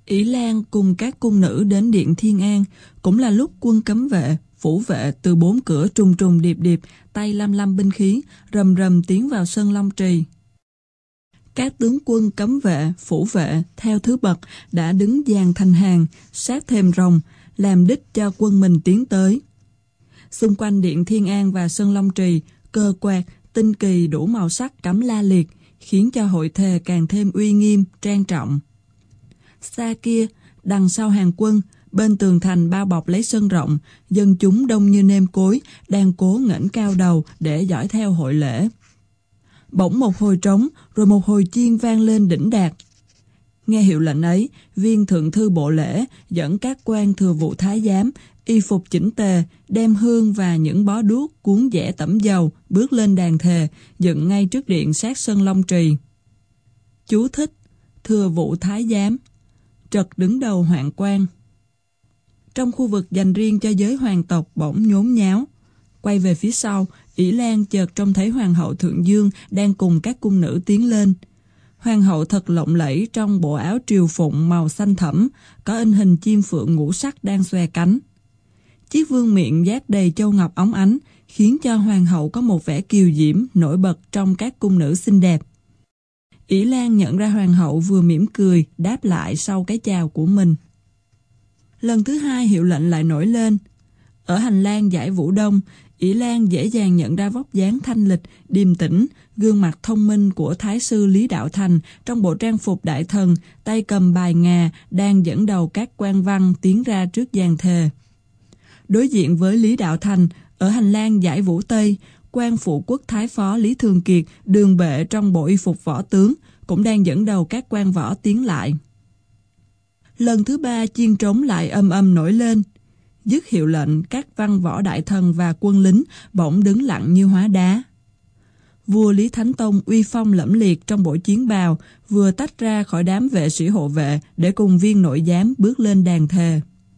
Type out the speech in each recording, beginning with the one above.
Ỷ Lan cùng các cung nữ đến điện Thiên An, cũng là lúc quân cấm vệ, phủ vệ từ 4 cửa trùng trùng điệp điệp, tay lăm lăm binh khí, rầm rầm tiến vào sân Long Trì. Các tướng quân cấm vệ, phủ vệ, theo thứ bậc, đã đứng dàn thành hàng, sát thềm rồng, làm đích cho quân mình tiến tới. Xung quanh điện Thiên An và sân Long Trì, cờ quạt, tinh kỳ đủ màu sắc cắm la liệt, khiến cho hội thề càng thêm uy nghiêm, trang trọng. Xa kia, đằng sau hàng quân, bên tường thành bao bọc lấy sân rộng, dân chúng đông như nêm cối, đang cố ngẩng cao đầu để dõi theo hội lễ. Bỗng một hồi trống, rồi một hồi chiên vang lên đỉnh đạt. Nghe hiệu lệnh ấy, viên thượng thư bộ lễ dẫn các quan thừa vụ thái giám, y phục chỉnh tề, đem hương và những bó đuốc cuốn dẻ tẩm dầu, bước lên đàn thề, dựng ngay trước điện sát sân Long Trì. Chú thích: thừa vụ thái giám, trật đứng đầu hoạn quan. Trong khu vực dành riêng cho giới hoàng tộc bỗng nhốn nháo. Quay về phía sau, Ỷ Lan chợt trông thấy hoàng hậu Thượng Dương đang cùng các cung nữ tiến lên. Hoàng hậu thật lộng lẫy trong bộ áo triều phụng màu xanh thẫm, có in hình chim phượng ngũ sắc đang xòe cánh. Chiếc vương miện dát đầy châu ngọc óng ánh, khiến cho hoàng hậu có một vẻ kiều diễm nổi bật trong các cung nữ xinh đẹp. Ỷ Lan nhận ra hoàng hậu vừa mỉm cười đáp lại sau cái chào của mình. Lần thứ hai hiệu lệnh lại nổi lên. Ở hành lang dãy Vũ Đông, Ỷ Lan dễ dàng nhận ra vóc dáng thanh lịch, điềm tĩnh, gương mặt thông minh của thái sư Lý Đạo Thành trong bộ trang phục đại thần, tay cầm bài ngà, đang dẫn đầu các quan văn tiến ra trước giàn thề. Đối diện với Lý Đạo Thành, ở hành lang dãy Vũ Tây, quan phụ quốc thái phó Lý Thường Kiệt, đường bệ trong bộ y phục võ tướng, cũng đang dẫn đầu các quan võ tiến lại. Lần thứ ba chiên trống lại âm âm nổi lên. Dứt hiệu lệnh, các văn võ đại thần và quân lính bỗng đứng lặng như hóa đá. Vua Lý Thánh Tông uy phong lẫm liệt trong bộ chiến bào, vừa tách ra khỏi đám vệ sĩ hộ vệ để cùng viên nội giám bước lên đàn thề.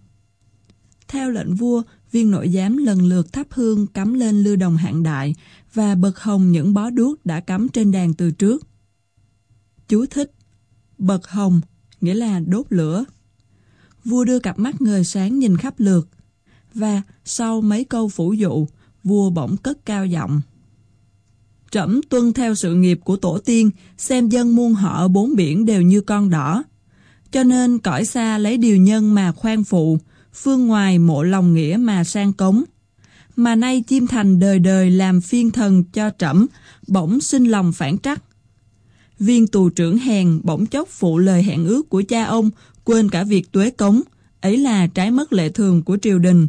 Theo lệnh vua, viên nội giám lần lượt thắp hương cắm lên lư đồng hạng đại và bật hồng những bó đuốc đã cắm trên đàn từ trước. Chú thích: bật hồng nghĩa là đốt lửa. Vua đưa cặp mắt ngời sáng nhìn khắp lượt, và sau mấy câu phủ dụ, vua bỗng cất cao giọng: Trẫm tuân theo sự nghiệp của tổ tiên, xem dân muôn họ ở bốn biển đều như con đỏ. Cho nên cõi xa lấy điều nhân mà khoan phụ, phương ngoài mộ lòng nghĩa mà sang cống. Mà nay chim thành đời đời làm phiên thần cho trẫm, bỗng sinh lòng phản trắc. Viên tù trưởng hèn bỗng chốc phụ lời hẹn ước của cha ông, quên cả việc tuế cống, ấy là trái mất lệ thường của triều đình.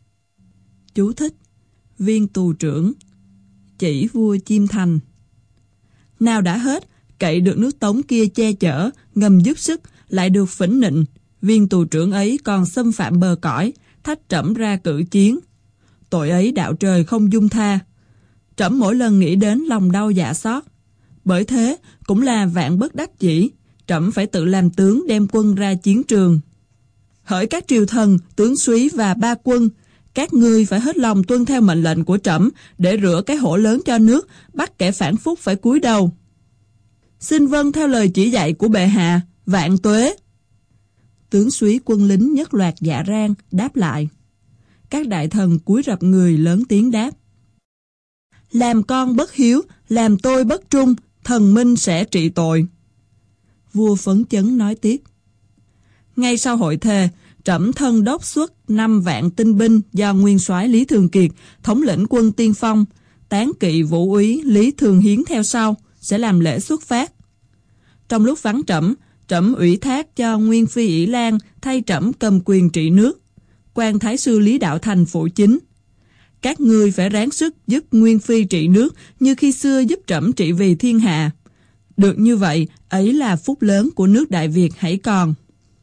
Chú thích: viên tù trưởng chỉ vua Chiêm Thành. Nào đã hết, cậy được nước Tống kia che chở, ngầm giúp sức, lại được phỉnh nịnh, viên tù trưởng ấy còn xâm phạm bờ cõi, thách trẫm ra cử chiến. Tội ấy đạo trời không dung tha. Trẫm mỗi lần nghĩ đến lòng đau dạ xót. Bởi thế, cũng là vạn bất đắc dĩ, trẫm phải tự làm tướng đem quân ra chiến trường. Hỡi các triều thần, tướng súy và ba quân, các ngươi phải hết lòng tuân theo mệnh lệnh của trẫm để rửa cái hổ lớn cho nước, bắt kẻ phản phúc phải cúi đầu. Xin vâng theo lời chỉ dạy của bệ hạ, vạn tuế. Tướng súy quân lính nhất loạt dạ rang đáp lại. Các đại thần cúi rập người lớn tiếng đáp: Làm con bất hiếu, làm tôi bất trung, thần minh sẽ trị tội. Vua phấn chấn nói tiếp: Ngay sau hội thề, trẫm thân đốc xuất 5 vạn tinh binh do nguyên soái Lý Thường Kiệt, thống lĩnh quân tiên phong, tán kỵ vũ úy Lý Thường Hiến theo sau, sẽ làm lễ xuất phát. Trong lúc vắng trẫm, trẫm ủy thác cho Nguyên Phi Ỷ Lan thay trẫm cầm quyền trị nước, quan thái sư Lý Đạo Thành phụ chính. Các ngươi phải ráng sức giúp Nguyên Phi trị nước như khi xưa giúp trẫm trị vì thiên hạ. Được như vậy, ấy là phúc lớn của nước Đại Việt hãy còn.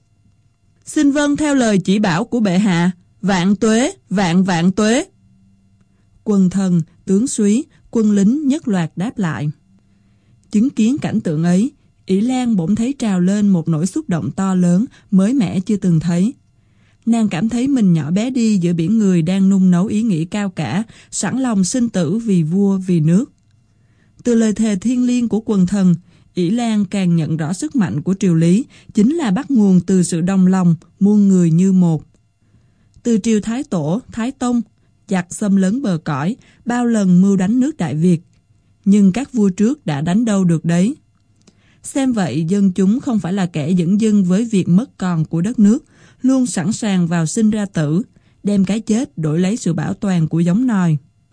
Xin vâng theo lời chỉ bảo của bệ hạ, vạn tuế, vạn vạn tuế. Quần thần, tướng súy, quân lính nhất loạt đáp lại. Chứng kiến cảnh tượng ấy, Ỷ Lan bỗng thấy trào lên một nỗi xúc động to lớn, mới mẻ chưa từng thấy. Nàng cảm thấy mình nhỏ bé đi giữa biển người đang nung nấu ý nghĩ cao cả, sẵn lòng sinh tử vì vua, vì nước. Từ lời thề thiêng liêng của quần thần, Ỷ Lan càng nhận rõ sức mạnh của triều Lý chính là bắt nguồn từ sự đồng lòng, muôn người như một. Từ triều Thái Tổ, Thái Tông, giặc xâm lấn bờ cõi, bao lần mưu đánh nước Đại Việt. Nhưng các vua trước đã đánh đâu được đấy. Xem vậy, dân chúng không phải là kẻ dửng dưng với việc mất còn của đất nước, luôn sẵn sàng vào sinh ra tử, đem cái chết đổi lấy sự bảo toàn của giống nòi.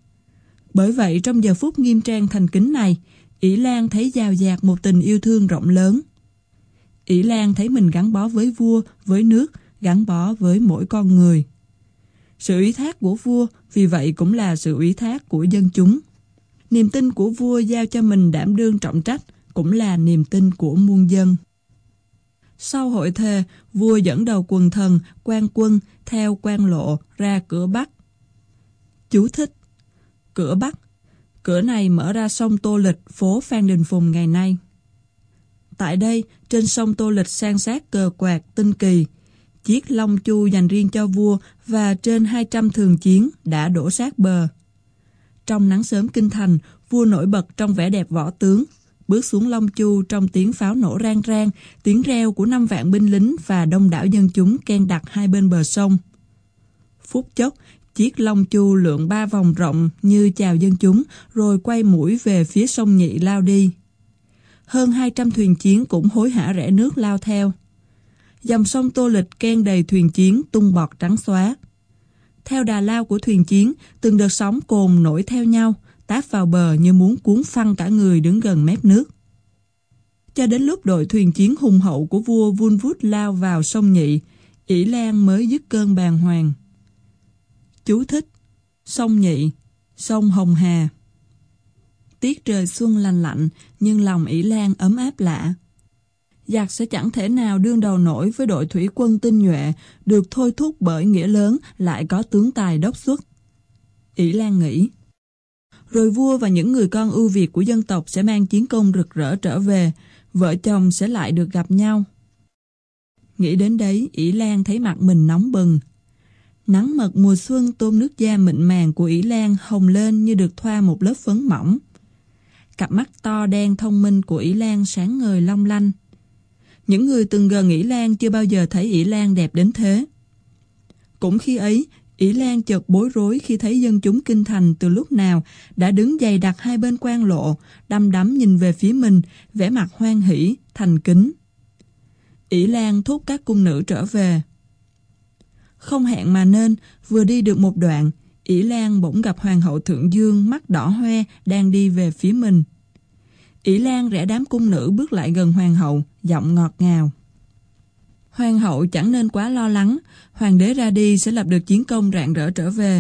Bởi vậy, trong giờ phút nghiêm trang thành kính này, Ỷ Lan thấy dào dạt một tình yêu thương rộng lớn. Ỷ Lan thấy mình gắn bó với vua, với nước, gắn bó với mỗi con người. Sự ủy thác của vua vì vậy cũng là sự ủy thác của dân chúng. Niềm tin của vua giao cho mình đảm đương trọng trách cũng là niềm tin của muôn dân. Sau hội thề, vua dẫn đầu quần thần, quan quân theo quan lộ ra cửa Bắc. Chú thích: cửa Bắc, cửa này mở ra sông Tô Lịch, phố Phan Đình Phùng ngày nay. Tại đây, trên sông Tô Lịch san sát cờ quạt, tinh kỳ, chiếc long chu dành riêng cho vua và trên 200 thường chiến đã đổ sát bờ. Trong nắng sớm kinh thành, vua nổi bật trong vẻ đẹp võ tướng, bước xuống long chu trong tiếng pháo nổ rang rang, tiếng reo của 5 vạn binh lính và đông đảo dân chúng ken đặt hai bên bờ sông. Phút chốc, chiếc long chu lượn 3 vòng rộng như chào dân chúng, rồi quay mũi về phía sông Nhị lao đi. Hơn 200 thuyền chiến cũng hối hả rẽ nước lao theo. Dòng sông Tô Lịch ken đầy thuyền chiến tung bọt trắng xóa. Theo đà lao của thuyền chiến, từng đợt sóng cồn nổi theo nhau, táp vào bờ như muốn cuốn phăng cả người đứng gần mép nước. Cho đến lúc đội thuyền chiến hùng hậu của vua vun vút lao vào sông Nhị, Ỷ Lan mới dứt cơn bàng hoàng. Chú thích: sông Nhị, sông Hồng Hà. Tiết trời xuân lành lạnh, nhưng lòng Ỷ Lan ấm áp lạ. Giặc sẽ chẳng thể nào đương đầu nổi với đội thủy quân tinh nhuệ, được thôi thúc bởi nghĩa lớn lại có tướng tài đốc xuất. Ỷ Lan nghĩ. Rồi vua và những người con ưu việt của dân tộc sẽ mang chiến công rực rỡ trở về, vợ chồng sẽ lại được gặp nhau. Nghĩ đến đấy, Ỷ Lan thấy mặt mình nóng bừng. Nắng mật mùa xuân tôm nước da mịn màng của Ỷ Lan hồng lên như được thoa một lớp phấn mỏng. Cặp mắt to đen thông minh của Ỷ Lan sáng ngời long lanh. Những người từng gần Ỷ Lan chưa bao giờ thấy Ỷ Lan đẹp đến thế. Cũng khi ấy, Ỷ Lan chợt bối rối khi thấy dân chúng kinh thành từ lúc nào đã đứng dày đặc hai bên quan lộ, đăm đắm nhìn về phía mình, vẻ mặt hoan hỷ, thành kính. Ỷ Lan thúc các cung nữ trở về. Không hẹn mà nên, vừa đi được một đoạn, Ỷ Lan bỗng gặp Hoàng hậu Thượng Dương mắt đỏ hoe đang đi về phía mình. Ỷ Lan rẽ đám cung nữ bước lại gần Hoàng hậu, giọng ngọt ngào. Hoàng hậu chẳng nên quá lo lắng, hoàng đế ra đi sẽ lập được chiến công rạng rỡ trở về.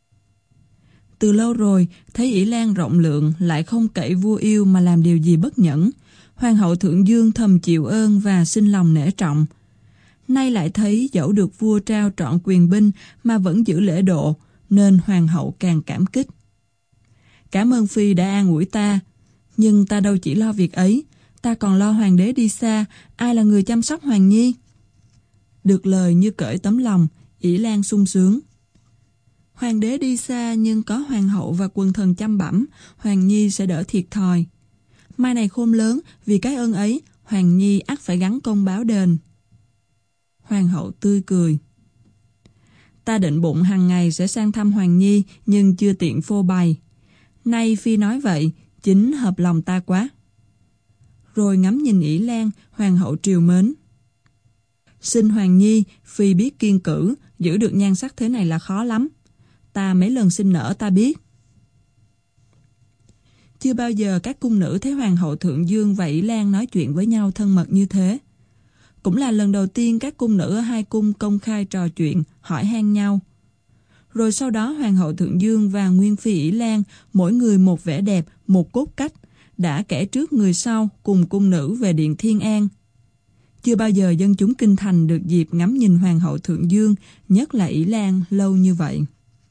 Từ lâu rồi, thấy Ỷ Lan rộng lượng lại không cậy vua yêu mà làm điều gì bất nhẫn, Hoàng hậu Thượng Dương thầm chịu ơn và xin lòng nể trọng. Nay lại thấy dẫu được vua trao trọn quyền binh mà vẫn giữ lễ độ, nên hoàng hậu càng cảm kích. Cảm ơn phi đã an ủi ta, nhưng ta đâu chỉ lo việc ấy, ta còn lo hoàng đế đi xa, ai là người chăm sóc hoàng nhi? Được lời như cởi tấm lòng, Ỷ Lan sung sướng. Hoàng đế đi xa nhưng có hoàng hậu và quần thần chăm bẵm, hoàng nhi sẽ đỡ thiệt thòi. Mai này khôn lớn, vì cái ơn ấy, hoàng nhi ắt phải gắn công báo đền. Hoàng hậu tươi cười. Ta định bụng hàng ngày sẽ sang thăm hoàng nhi, nhưng chưa tiện phô bày. Nay phi nói vậy, chính hợp lòng ta quá. Rồi ngắm nhìn Ỷ Lan, hoàng hậu triều mến. Xin hoàng nhi, phi biết kiên cử, giữ được nhan sắc thế này là khó lắm. Ta mấy lần sinh nở ta biết. Chưa bao giờ các cung nữ thấy Hoàng hậu Thượng Dương và Ỷ Lan nói chuyện với nhau thân mật như thế. Cũng là lần đầu tiên các cung nữ ở hai cung công khai trò chuyện, hỏi han nhau. Rồi sau đó Hoàng hậu Thượng Dương và Nguyên phi Ỷ Lan, mỗi người một vẻ đẹp, một cốt cách, đã kể trước người sau cùng cung nữ về điện Thiên An. Chưa bao giờ dân chúng kinh thành được dịp ngắm nhìn Hoàng hậu Thượng Dương, nhất là Ỷ Lan, lâu như vậy.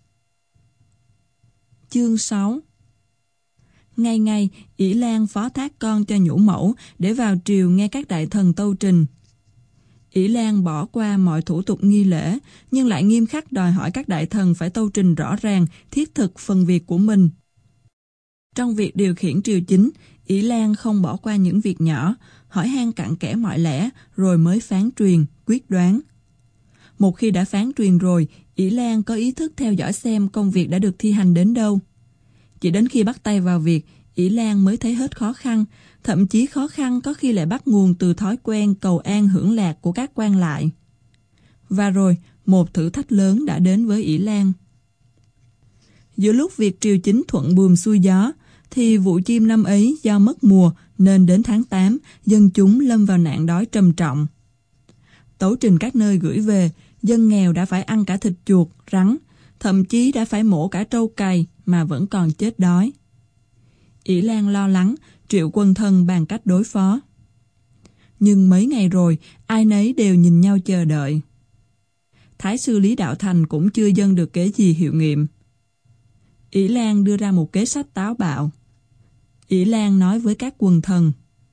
Chương 6. Ngày ngày, Ỷ Lan phó thác con cho nhũ mẫu để vào triều nghe các đại thần tâu trình. Ỷ Lan bỏ qua mọi thủ tục nghi lễ, nhưng lại nghiêm khắc đòi hỏi các đại thần phải tâu trình rõ ràng, thiết thực phần việc của mình. Trong việc điều khiển triều chính, Ỷ Lan không bỏ qua những việc nhỏ, hỏi han cặn kẽ mọi lẽ rồi mới phán truyền, quyết đoán. Một khi đã phán truyền rồi, Ỷ Lan có ý thức theo dõi xem công việc đã được thi hành đến đâu. Chỉ đến khi bắt tay vào việc, Ỷ Lan mới thấy hết khó khăn, thậm chí khó khăn có khi lại bắt nguồn từ thói quen cầu an hưởng lạc của các quan lại. Và rồi, một thử thách lớn đã đến với Ỷ Lan. Giữa lúc việc triều chính thuận buồm xuôi gió, thì vụ chiêm năm ấy do mất mùa nên đến tháng 8, dân chúng lâm vào nạn đói trầm trọng. Tấu trình các nơi gửi về, dân nghèo đã phải ăn cả thịt chuột, rắn, thậm chí đã phải mổ cả trâu cày mà vẫn còn chết đói. Ỷ Lan lo lắng, triệu quân thân bàn cách đối phó. Nhưng mấy ngày rồi, ai nấy đều nhìn nhau chờ đợi. Thái sư Lý Đạo Thành cũng chưa dâng được kế gì hiệu nghiệm. Ỷ Lan đưa ra một kế sách táo bạo. Ỷ Lan nói với các quần thần: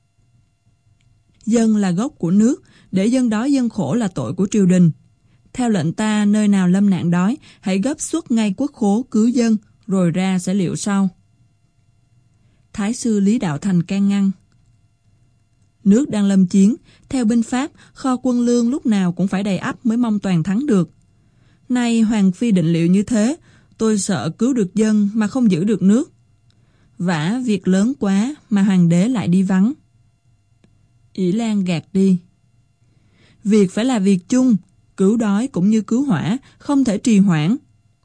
dân là gốc của nước, để dân đói dân khổ là tội của triều đình. Theo lệnh ta, nơi nào lâm nạn đói, hãy gấp xuất ngay quốc khố cứu dân, rồi ra sẽ liệu sau. Thái sư Lý Đạo Thành can ngăn: nước đang lâm chiến, theo binh pháp, kho quân lương lúc nào cũng phải đầy ắp mới mong toàn thắng được. Nay Hoàng phi định liệu như thế, tôi sợ cứu được dân mà không giữ được nước. Vả việc lớn quá mà hoàng đế lại đi vắng. Ỷ Lan gạt đi: việc phải là việc chung, cứu đói cũng như cứu hỏa, không thể trì hoãn.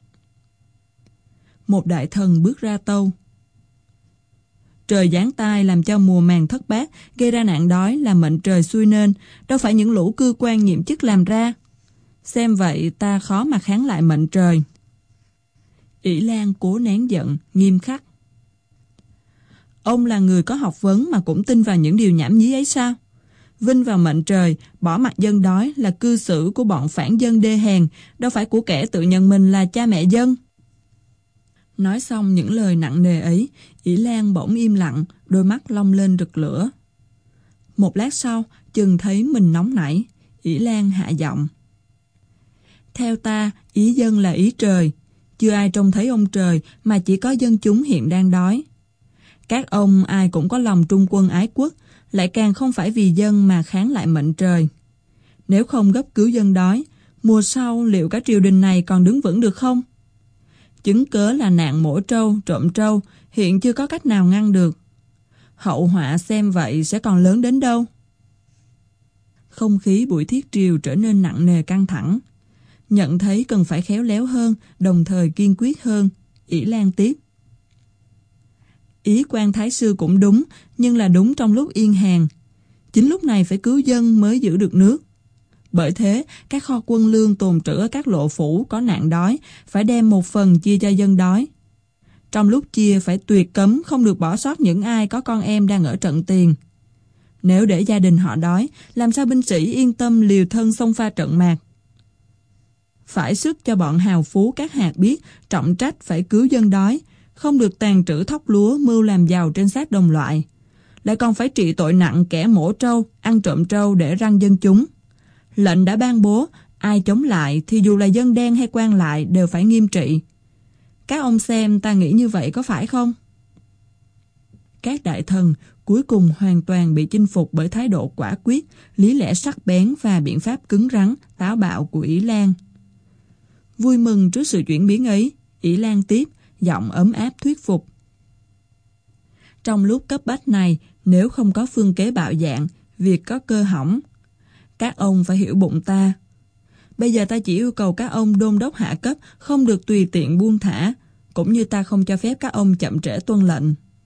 Một đại thần bước ra tâu: trời giáng tai làm cho mùa màng thất bát, gây ra nạn đói là mệnh trời xui nên, đâu phải những lũ cư quan nhiệm chức làm ra. Xem vậy ta khó mà kháng lại mệnh trời. Ỷ Lan cố nén giận, nghiêm khắc: ông là người có học vấn mà cũng tin vào những điều nhảm nhí ấy sao? Vinh vào mệnh trời, bỏ mặc dân đói là cư xử của bọn phản dân đê hèn, đâu phải của kẻ tự nhận mình là cha mẹ dân. Nói xong những lời nặng nề ấy, Ỷ Lan bỗng im lặng, đôi mắt long lên rực lửa. Một lát sau, chừng thấy mình nóng nảy, Ỷ Lan hạ giọng: theo ta, ý dân là ý trời. Chưa ai trông thấy ông trời, mà chỉ có dân chúng hiện đang đói. Các ông ai cũng có lòng trung quân ái quốc, lại càng không phải vì dân mà kháng lại mệnh trời. Nếu không gấp cứu dân đói, mùa sau liệu cả triều đình này còn đứng vững được không? Chứng cớ là nạn mổ trâu, trộm trâu, hiện chưa có cách nào ngăn được. Hậu họa xem vậy sẽ còn lớn đến đâu? Không khí buổi thiết triều trở nên nặng nề căng thẳng. Nhận thấy cần phải khéo léo hơn, đồng thời kiên quyết hơn, Ỷ Lan tiếp: ý quan thái sư cũng đúng, nhưng là đúng trong lúc yên hàng. Chính lúc này phải cứu dân mới giữ được nước. Bởi thế, các kho quân lương tồn trữ ở các lộ phủ có nạn đói, phải đem một phần chia cho dân đói. Trong lúc chia phải tuyệt cấm không được bỏ sót những ai có con em đang ở trận tiền. Nếu để gia đình họ đói, làm sao binh sĩ yên tâm liều thân xông pha trận mạc? Phải sức cho bọn hào phú các hạt biết trọng trách phải cứu dân đói, không được tàn trữ thóc lúa mưu làm giàu trên xác đồng loại. Lại còn phải trị tội nặng kẻ mổ trâu, ăn trộm trâu để răn dân chúng. Lệnh đã ban bố, ai chống lại thì dù là dân đen hay quan lại đều phải nghiêm trị. Các ông xem ta nghĩ như vậy có phải không? Các đại thần cuối cùng hoàn toàn bị chinh phục bởi thái độ quả quyết, lý lẽ sắc bén và biện pháp cứng rắn, táo bạo của Ỷ Lan. Vui mừng trước sự chuyển biến ấy, Ỷ Lan tiếp, giọng ấm áp thuyết phục: trong lúc cấp bách này, nếu không có phương kế bạo dạn, việc có cơ hỏng. Các ông phải hiểu bụng ta. Bây giờ ta chỉ yêu cầu các ông đôn đốc hạ cấp không được tùy tiện buông thả, cũng như ta không cho phép các ông chậm trễ tuân lệnh.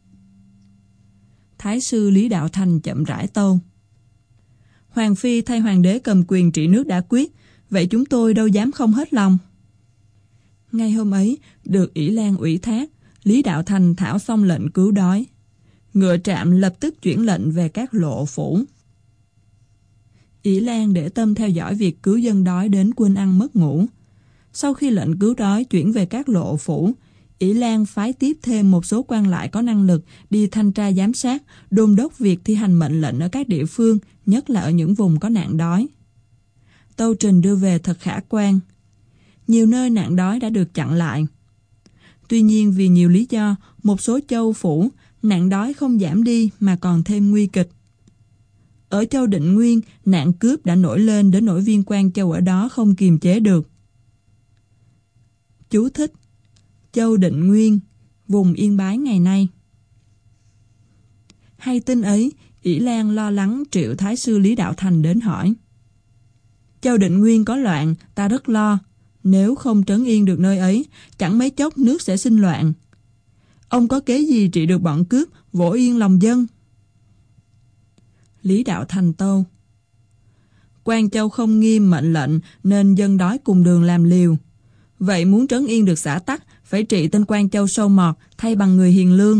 Thái sư Lý Đạo Thành chậm rãi tâu: Hoàng phi thay hoàng đế cầm quyền trị nước đã quyết, vậy chúng tôi đâu dám không hết lòng. Ngay hôm ấy, được Ỷ Lan ủy thác, Lý Đạo Thành thảo xong lệnh cứu đói. Ngựa trạm lập tức chuyển lệnh về các lộ phủ. Ỷ Lan để tâm theo dõi việc cứu dân đói đến quên ăn mất ngủ. Sau khi lệnh cứu đói chuyển về các lộ phủ, Ỷ Lan phái tiếp thêm một số quan lại có năng lực đi thanh tra giám sát, đôn đốc việc thi hành mệnh lệnh ở các địa phương, nhất là ở những vùng có nạn đói. Tâu trình đưa về thật khả quan. Nhiều nơi nạn đói đã được chặn lại. Tuy nhiên vì nhiều lý do, một số châu phủ, nạn đói không giảm đi mà còn thêm nguy kịch. Ở Châu Định Nguyên, nạn cướp đã nổi lên đến nỗi viên quan châu ở đó không kiềm chế được. Chú thích: Châu Định Nguyên, vùng Yên Bái ngày nay. Hay tin ấy, Ỷ Lan lo lắng triệu Thái sư Lý Đạo Thành đến hỏi. Châu Định Nguyên có loạn, ta rất lo. Nếu không trấn yên được nơi ấy, chẳng mấy chốc nước sẽ sinh loạn. Ông có kế gì trị được bọn cướp, vỗ yên lòng dân? Lý Đạo Thành tâu: Quan châu không nghiêm mệnh lệnh nên dân đói cùng đường làm liều. Vậy muốn trấn yên được xã tắc, phải trị tên quan châu sâu mọt thay bằng người hiền lương.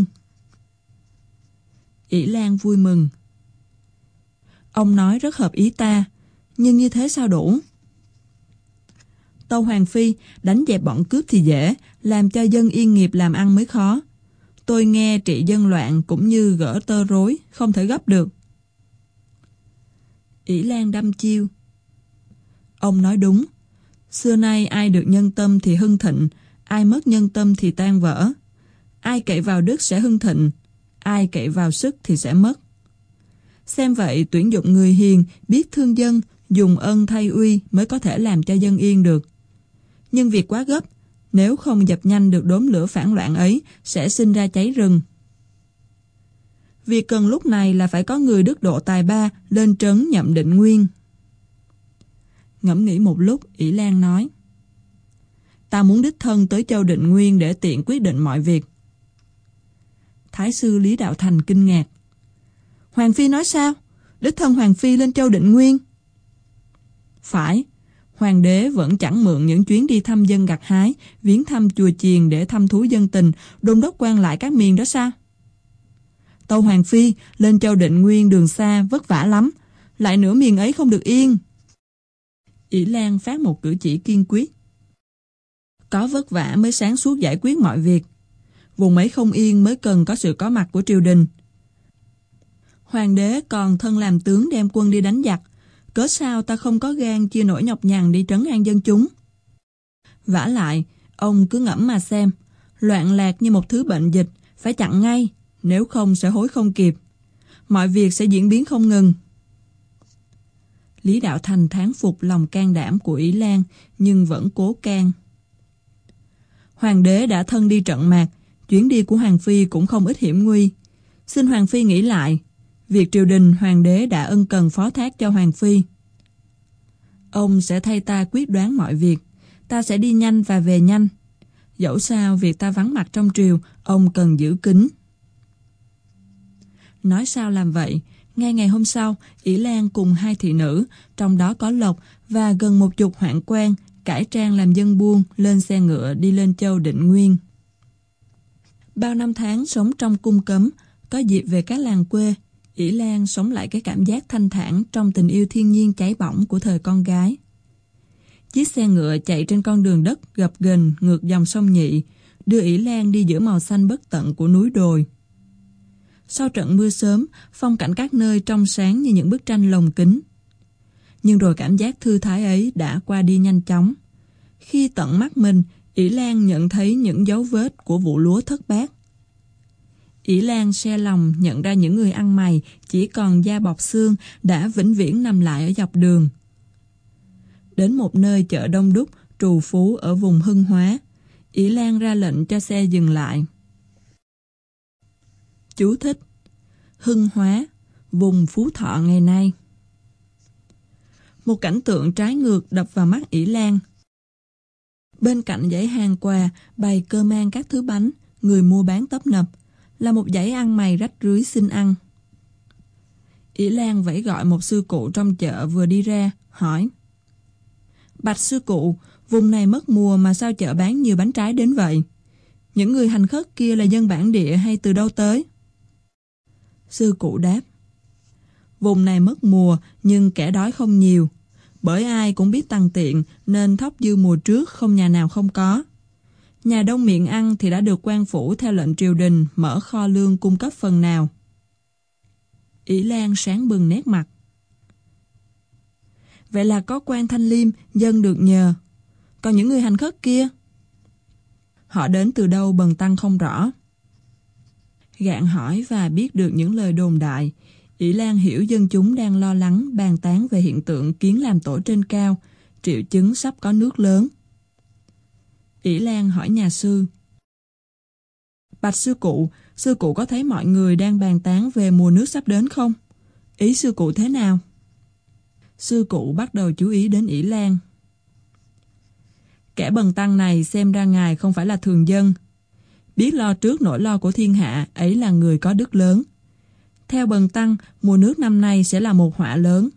Ỷ Lan vui mừng. Ông nói rất hợp ý ta, nhưng như thế sao đủ? Tâu Hoàng Phi, đánh dẹp bọn cướp thì dễ, làm cho dân yên nghiệp làm ăn mới khó. Tôi nghe trị dân loạn cũng như gỡ tơ rối, không thể gấp được. Ỷ Lan đăm chiêu. Ông nói đúng. Xưa nay ai được nhân tâm thì hưng thịnh, ai mất nhân tâm thì tan vỡ. Ai cậy vào đức sẽ hưng thịnh, ai cậy vào sức thì sẽ mất. Xem vậy, tuyển dụng người hiền, biết thương dân, dùng ân thay uy mới có thể làm cho dân yên được. Nhưng việc quá gấp, nếu không dập nhanh được đốm lửa phản loạn ấy, sẽ sinh ra cháy rừng. Việc cần lúc này là phải có người đức độ tài ba lên trấn nhậm Định Nguyên. Ngẫm nghĩ một lúc, Ỷ Lan nói: Ta muốn đích thân tới Châu Định Nguyên để tiện quyết định mọi việc. Thái sư Lý Đạo Thành kinh ngạc. Hoàng Phi nói sao? Đích thân Hoàng Phi lên Châu Định Nguyên? Phải, Hoàng đế vẫn chẳng mượn những chuyến đi thăm dân gặt hái, viếng thăm chùa chiền để thăm thú dân tình, đôn đốc quan lại các miền đó sao? Tâu Hoàng Phi, lên Châu Định Nguyên đường xa vất vả lắm, lại nửa miền ấy không được yên. Ỷ Lan phát một cử chỉ kiên quyết. Có vất vả mới sáng suốt giải quyết mọi việc. Vùng ấy không yên mới cần có sự có mặt của triều đình. Hoàng đế còn thân làm tướng đem quân đi đánh giặc, cớ sao ta không có gan chia nỗi nhọc nhằn đi trấn an dân chúng? Vả lại, ông cứ ngẫm mà xem, loạn lạc như một thứ bệnh dịch, phải chặn ngay, nếu không sẽ hối không kịp. Mọi việc sẽ diễn biến không ngừng. Lý Đạo Thành thán phục lòng can đảm của Ỷ Lan, nhưng vẫn cố can. Hoàng đế đã thân đi trận mạc, chuyến đi của Hoàng Phi cũng không ít hiểm nguy. Xin Hoàng Phi nghĩ lại, việc triều đình Hoàng đế đã ân cần phó thác cho Hoàng Phi. Ông sẽ thay ta quyết đoán mọi việc, ta sẽ đi nhanh và về nhanh. Dẫu sao việc ta vắng mặt trong triều, ông cần giữ kín. Nói sao làm vậy, ngay ngày hôm sau, Ỷ Lan cùng 2 thị nữ, trong đó có Lộc và gần 10 hoạn quan, cải trang làm dân buôn, lên xe ngựa đi lên Châu Định Nguyên. Bao năm tháng sống trong cung cấm, có dịp về các làng quê, Ỷ Lan sống lại cái cảm giác thanh thản trong tình yêu thiên nhiên cháy bỏng của thời con gái. Chiếc xe ngựa chạy trên con đường đất gập ghềnh ngược dòng sông Nhị, đưa Ỷ Lan đi giữa màu xanh bất tận của núi đồi. Sau trận mưa sớm, phong cảnh các nơi trong sáng như những bức tranh lồng kính. Nhưng rồi cảm giác thư thái ấy đã qua đi nhanh chóng. Khi tận mắt mình, Ỷ Lan nhận thấy những dấu vết của vụ lúa thất bát. Ỷ Lan se lòng nhận ra những người ăn mày chỉ còn da bọc xương đã vĩnh viễn nằm lại ở dọc đường. Đến một nơi chợ đông đúc, trù phú ở vùng Hưng Hóa, Ỷ Lan ra lệnh cho xe dừng lại. Chú thích: Hưng Hóa, vùng Phú Thọ ngày nay. Một cảnh tượng trái ngược đập vào mắt Ỷ Lan. Bên cạnh dãy hàng quà bày cơ man các thứ bánh, người mua bán tấp nập, là một dãy ăn mày rách rưới xin ăn. Ỷ Lan vẫy gọi một sư cụ trong chợ vừa đi ra, hỏi: Bạch sư cụ, vùng này mất mùa mà sao chợ bán nhiều bánh trái đến vậy? Những người hành khất kia là dân bản địa hay từ đâu tới? Sư cụ đáp: Vùng này mất mùa nhưng kẻ đói không nhiều. Bởi ai cũng biết tăng tiện nên thóc dư mùa trước không nhà nào không có. Nhà đông miệng ăn thì đã được quan phủ theo lệnh triều đình mở kho lương cung cấp phần nào. Ỷ Lan sáng bừng nét mặt. Vậy là có quan Thanh Liêm, dân được nhờ. Còn những người hành khất kia? Họ đến từ đâu bần tăng không rõ. Gạn hỏi và biết được những lời đồn đại, Ỷ Lan hiểu dân chúng đang lo lắng bàn tán về hiện tượng kiến làm tổ trên cao, triệu chứng sắp có nước lớn. Ỷ Lan hỏi nhà sư: Bạch sư cụ có thấy mọi người đang bàn tán về mùa nước sắp đến không? Ý sư cụ thế nào? Sư cụ bắt đầu chú ý đến Ỷ Lan. Kẻ bần tăng này xem ra ngài không phải là thường dân. Biết lo trước nỗi lo của thiên hạ, ấy là người có đức lớn. Theo bần tăng, mùa nước năm nay sẽ là một họa lớn.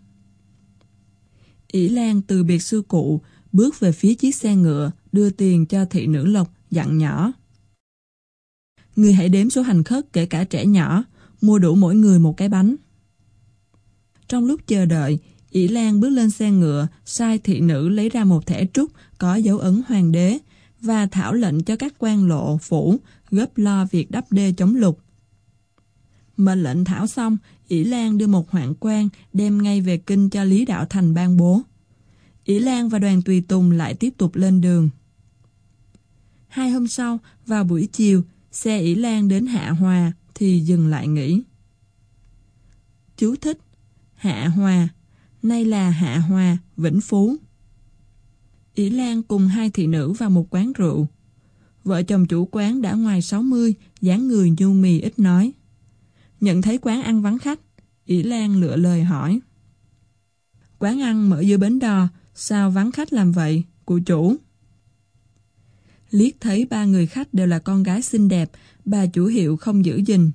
Ỷ Lan từ biệt sư cụ, bước về phía chiếc xe ngựa, đưa tiền cho thị nữ Lộc, dặn nhỏ: Người hãy đếm số hành khất kể cả trẻ nhỏ, mua đủ mỗi người một cái bánh. Trong lúc chờ đợi, Ỷ Lan bước lên xe ngựa, sai thị nữ lấy ra một thẻ trúc có dấu ấn hoàng đế và thảo lệnh cho các quan lộ phủ gấp lo việc đắp đê chống lụt. Mệnh lệnh thảo xong, Ỷ Lan đưa một hoạn quan đem ngay về kinh cho Lý Đạo Thành ban bố. Ỷ Lan và đoàn tùy tùng lại tiếp tục lên đường. 2 hôm sau, vào buổi chiều, xe Ỷ Lan đến Hạ Hòa thì dừng lại nghỉ. Chú thích: Hạ Hòa, nay là Hạ Hòa, Vĩnh Phú. Ỷ Lan cùng 2 thị nữ vào một quán rượu. Vợ chồng chủ quán đã ngoài 60, dáng người nhu mì ít nói. Nhận thấy quán ăn vắng khách, Ỷ Lan lựa lời hỏi: Quán ăn mở giữa bến đò, sao vắng khách làm vậy, cụ chủ? Liếc thấy 3 người khách đều là con gái xinh đẹp, bà chủ hiệu không giữ gìn.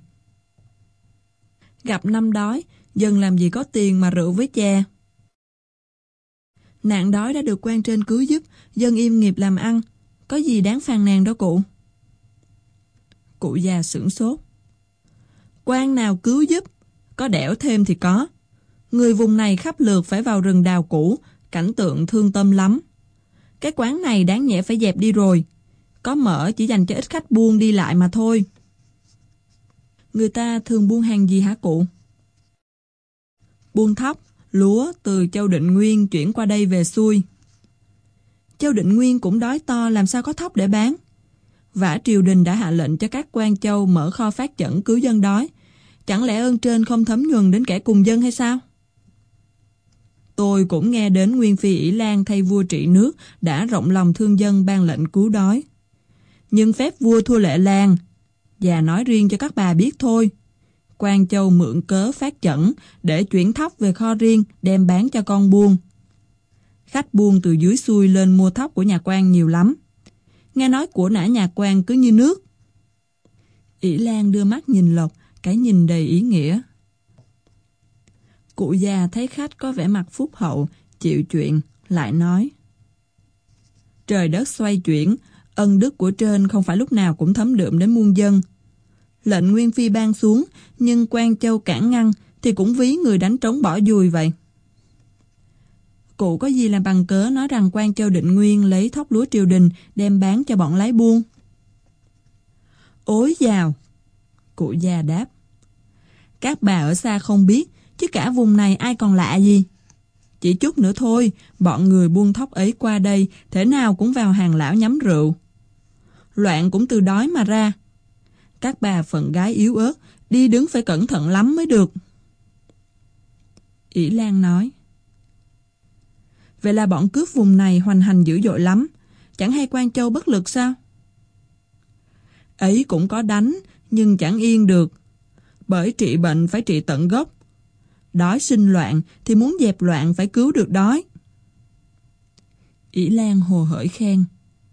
Gặp năm đói, dân làm gì có tiền mà rượu với cha. Nạn đói đã được quan trên cứu giúp, dân im nghiệp làm ăn, có gì đáng phàn nàn đâu cụ. Cụ già sửng sốt. Quan nào cứu giúp, có đẻo thêm thì có. Người vùng này khắp lượt phải vào rừng đào củ, cảnh tượng thương tâm lắm. Cái quán này đáng nhẽ phải dẹp đi rồi, có mở chỉ dành cho ít khách buôn đi lại mà thôi. Người ta thường buôn hàng gì hả cụ? Buôn thóc, lúa từ Châu Định Nguyên chuyển qua đây về xuôi. Châu Định Nguyên cũng đói to, làm sao có thóc để bán. Vả triều đình đã hạ lệnh cho các quan châu mở kho phát chẩn cứu dân đói. Chẳng lẽ ơn trên không thấm nhuần đến kẻ cùng dân hay sao? Tôi cũng nghe đến Nguyên Phi Ỷ Lan thay vua trị nước đã rộng lòng thương dân ban lệnh cứu đói. Nhưng phép vua thua lệ làng. Và nói riêng cho các bà biết thôi. Quan châu mượn cớ phát chẩn để chuyển thóc về kho riêng đem bán cho con buôn. Khách buôn từ dưới xuôi lên mua thóc của nhà quan nhiều lắm. Nghe nói của nã nhà quan cứ như nước. Ỷ Lan đưa mắt nhìn Lộc, cái nhìn đầy ý nghĩa. Cụ già thấy khách có vẻ mặt phúc hậu, chịu chuyện, lại nói: Trời đất xoay chuyển, ân đức của trên không phải lúc nào cũng thấm đượm đến muôn dân. Lệnh Nguyên Phi ban xuống, nhưng quan châu cản ngăn thì cũng ví người đánh trống bỏ dùi vậy. Cụ có gì làm bằng cớ nói rằng quan châu Định Nguyên lấy thóc lúa triều đình đem bán cho bọn lái buôn? Ối dào! Cụ già đáp: Các bà ở xa không biết, chứ cả vùng này ai còn lạ gì. Chỉ chút nữa thôi, bọn người buôn thóc ấy qua đây, thể nào cũng vào hàng lão nhắm rượu. Loạn cũng từ đói mà ra. Các bà phận gái yếu ớt, đi đứng phải cẩn thận lắm mới được. Ỷ Lan nói: Vậy là bọn cướp vùng này hoành hành dữ dội lắm, chẳng hay quan châu bất lực sao? Ấy cũng có đánh, nhưng chẳng yên được. Bởi trị bệnh phải trị tận gốc. Đói sinh loạn thì muốn dẹp loạn phải cứu được đói. Ỷ Lan hồ hởi khen: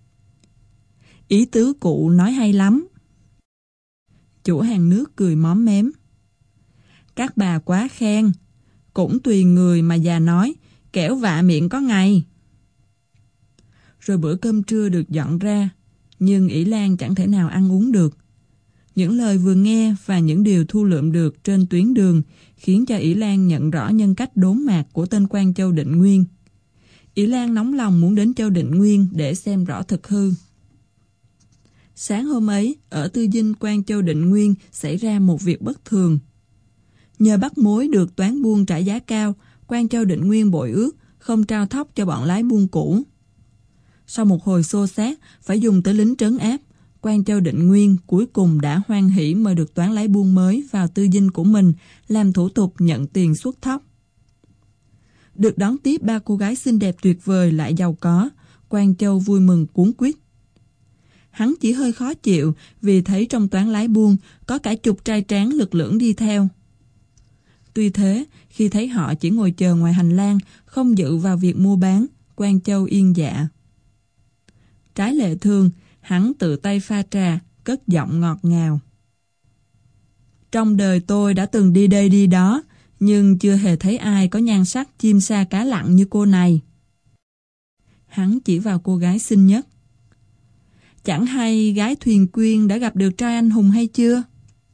Ý tứ cụ nói hay lắm. Chủ hàng nước cười móm mém: Các bà quá khen, cũng tùy người mà già nói, kẻo vạ miệng có ngày. Rồi bữa cơm trưa được dọn ra, nhưng Ỷ Lan chẳng thể nào ăn uống được. Những lời vừa nghe và những điều thu lượm được trên tuyến đường khiến cho Ỷ Lan nhận rõ nhân cách đốn mạc của tên quan Châu Định Nguyên. Ỷ Lan nóng lòng muốn đến Châu Định Nguyên để xem rõ thực hư. Sáng hôm ấy, ở tư dinh quan Châu Định Nguyên xảy ra một việc bất thường. Nhờ bắt mối được toán buôn trả giá cao, quan Châu Định Nguyên bội ước, không trao thóc cho bọn lái buôn cũ. Sau một hồi xô xát, phải dùng tới lính trấn áp, Quan Châu Định Nguyên cuối cùng đã hoan hỉ mời được toán lái buôn mới vào tư dinh của mình làm thủ tục nhận tiền xuất thóc. Được đón tiếp ba cô gái xinh đẹp tuyệt vời lại giàu có, Quan Châu vui mừng cuống quýt. Hắn chỉ hơi khó chịu vì thấy trong toán lái buôn có cả chục trai tráng lực lưỡng đi theo. Tuy thế, khi thấy họ chỉ ngồi chờ ngoài hành lang, không dự vào việc mua bán, Quan Châu yên dạ. Trái lệ thường, hắn tự tay pha trà, cất giọng ngọt ngào. Trong đời tôi đã từng đi đây đi đó, nhưng chưa hề thấy ai có nhan sắc chim sa cá lặn như cô này. Hắn chỉ vào cô gái xinh nhất. Chẳng hay gái Thuyền Quyên đã gặp được trai anh hùng hay chưa?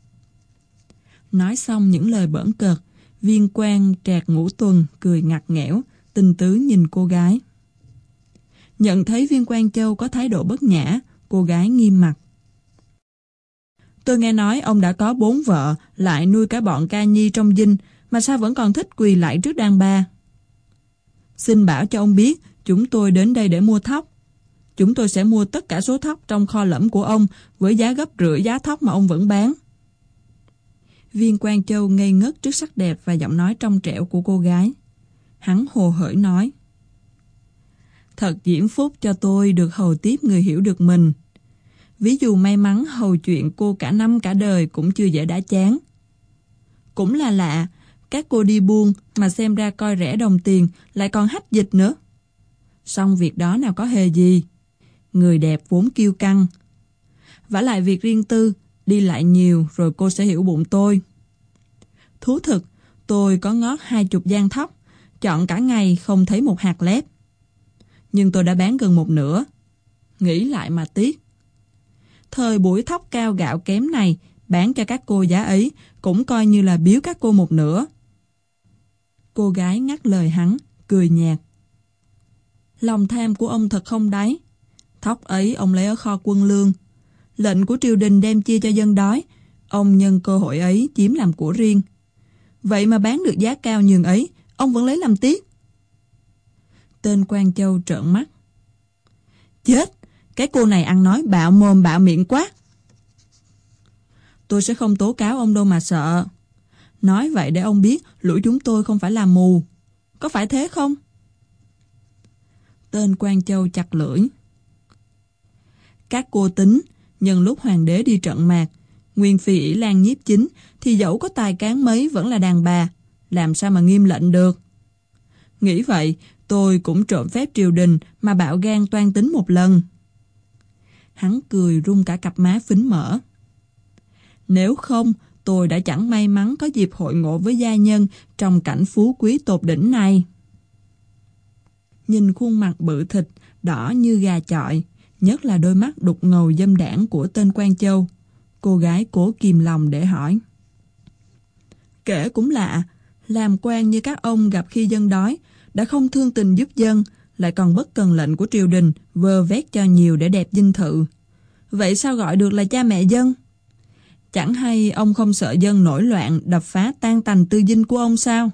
Nói xong những lời bỡn cợt, Viên Quan Trạc Ngũ Tuần cười ngặt nghẽo, tình tứ nhìn cô gái. Nhận thấy Viên Quan Châu có thái độ bất nhã, cô gái nghiêm mặt. Tôi nghe nói ông đã có 4 vợ, lại nuôi cả bọn ca nhi trong dinh, mà sao vẫn còn thích quỳ lạy trước đàn bà? Xin bảo cho ông biết, chúng tôi đến đây để mua thóc. Chúng tôi sẽ mua tất cả số thóc trong kho lẫm của ông với giá gấp rưỡi giá thóc mà ông vẫn bán. Viên Quan Châu ngây ngất trước sắc đẹp và giọng nói trong trẻo của cô gái. Hắn hồ hởi nói. Thật diễm phúc cho tôi được hầu tiếp người hiểu được mình. Ví dụ may mắn hầu chuyện cô cả năm cả đời cũng chưa dễ đã chán. Cũng là lạ, các cô đi buôn mà xem ra coi rẻ đồng tiền lại còn hách dịch nữa. Song việc đó nào có hề gì. Người đẹp vốn kiêu căng. Vả lại việc riêng tư, đi lại nhiều rồi cô sẽ hiểu bụng tôi. Thú thực, tôi có ngót 20 gian thóc, chọn cả ngày không thấy một hạt lép. Nhưng tôi đã bán gần một nửa. Nghĩ lại mà tiếc. Thời buổi thóc cao gạo kém này, bán cho các cô giá ấy cũng coi như là biếu các cô một nửa. Cô gái ngắt lời hắn, cười nhạt. Lòng tham của ông thật không đáy. Thóc ấy ông lấy ở kho quân lương. Lệnh của triều đình đem chia cho dân đói, ông nhân cơ hội ấy chiếm làm của riêng. Vậy mà bán được giá cao nhường ấy, ông vẫn lấy làm tiếc. Tên Quan Châu trợn mắt. Chết, cái cô này ăn nói bạo mồm bạo miệng quá. Tôi sẽ không tố cáo ông đâu mà sợ. Nói vậy để ông biết lũ chúng tôi không phải là mù. Có phải thế không? Tên Quan Châu chặt lưỡi. Các cô tính, nhân lúc hoàng đế đi trận mạc, nguyên phi ỷ Lan nhiếp chính, thì dẫu có tài cán mấy vẫn là đàn bà, làm sao mà nghiêm lệnh được. Nghĩ vậy, tôi cũng trộm phép triều đình mà bạo gan toan tính một lần. Hắn cười rung cả cặp má phính mỡ. Nếu không, tôi đã chẳng may mắn có dịp hội ngộ với gia nhân trong cảnh phú quý tột đỉnh này. Nhìn khuôn mặt bự thịt, đỏ như gà chọi, nhất là đôi mắt đục ngầu dâm đãng của tên Quan Châu, cô gái cố kìm lòng để hỏi. Kể cũng lạ, làm quan như các ông gặp khi dân đói, đã không thương tình giúp dân, lại còn bất cần lệnh của triều đình, vơ vét cho nhiều để đẹp dinh thự. Vậy sao gọi được là cha mẹ dân? Chẳng hay ông không sợ dân nổi loạn, đập phá tan tành tư dinh của ông sao?